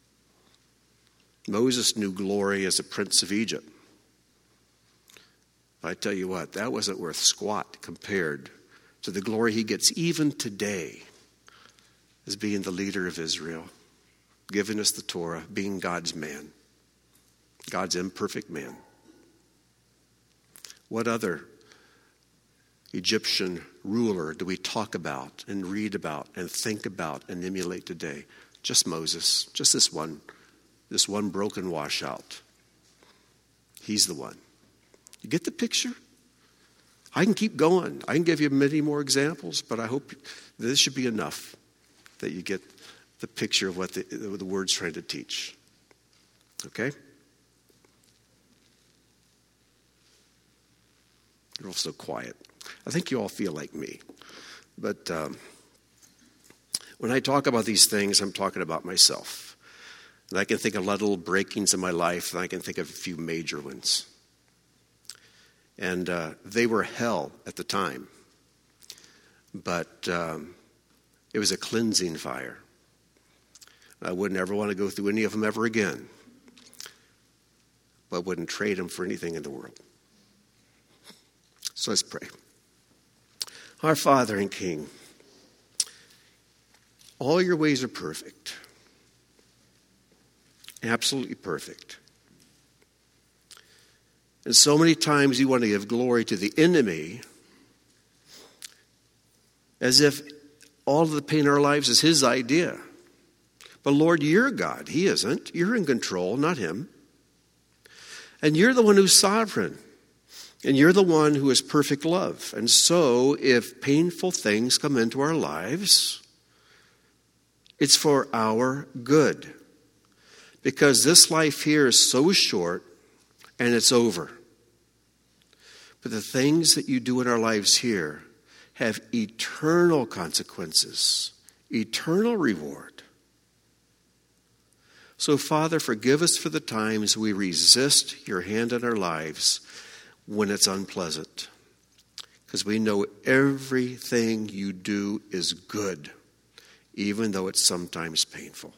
Moses knew glory as a prince of Egypt. But I tell you what, that wasn't worth squat compared to the glory he gets even today as being the leader of Israel, giving us the Torah, being God's man, God's imperfect man. What other Egyptian ruler do we talk about and read about and think about and emulate today? Just Moses, just this one, this one broken washout. He's the one. You get the picture? I can keep going. I can give you many more examples, but I hope this should be enough that you get the picture of what the, the word's trying to teach. Okay? You're all so quiet. I think you all feel like me. But um, when I talk about these things, I'm talking about myself. And I can think of little breakings in my life, and I can think of a few major ones. And uh, they were hell at the time. But um, it was a cleansing fire. I wouldn't ever want to go through any of them ever again. But wouldn't trade them for anything in the world. So let's pray. Our Father and King, all your ways are perfect. Absolutely perfect. And so many times you want to give glory to the enemy as if all of the pain in our lives is his idea. But Lord, you're God. He isn't. You're in control, not him. And you're the one who's sovereign. And you're the one who is perfect love. And so if painful things come into our lives, it's for our good. Because this life here is so short and it's over. But the things that you do in our lives here have eternal consequences, eternal reward. So, Father, forgive us for the times we resist your hand in our lives when it's unpleasant. Because we know everything you do is good, even though it's sometimes painful.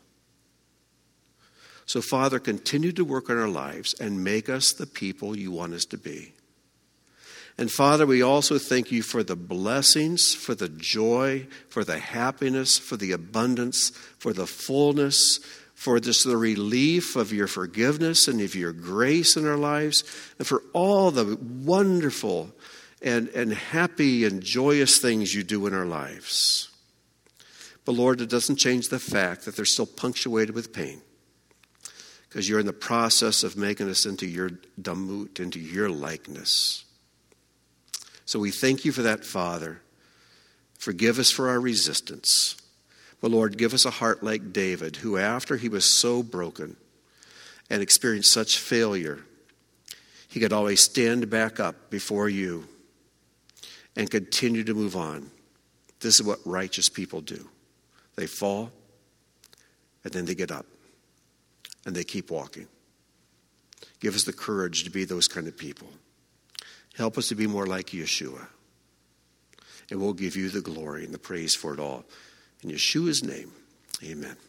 So, Father, continue to work on our lives and make us the people you want us to be. And, Father, we also thank you for the blessings, for the joy, for the happiness, for the abundance, for the fullness, for this, the relief of your forgiveness and of your grace in our lives, and for all the wonderful and, and happy and joyous things you do in our lives. But, Lord, it doesn't change the fact that they're still punctuated with pain. Because you're in the process of making us into your damut, into your likeness. So we thank you for that, Father. Forgive us for our resistance. But Lord, give us a heart like David, who after he was so broken and experienced such failure, he could always stand back up before you and continue to move on. This is what righteous people do. They fall, and then they get up. And they keep walking. Give us the courage to be those kind of people. Help us to be more like Yeshua. And we'll give you the glory and the praise for it all. In Yeshua's name, amen.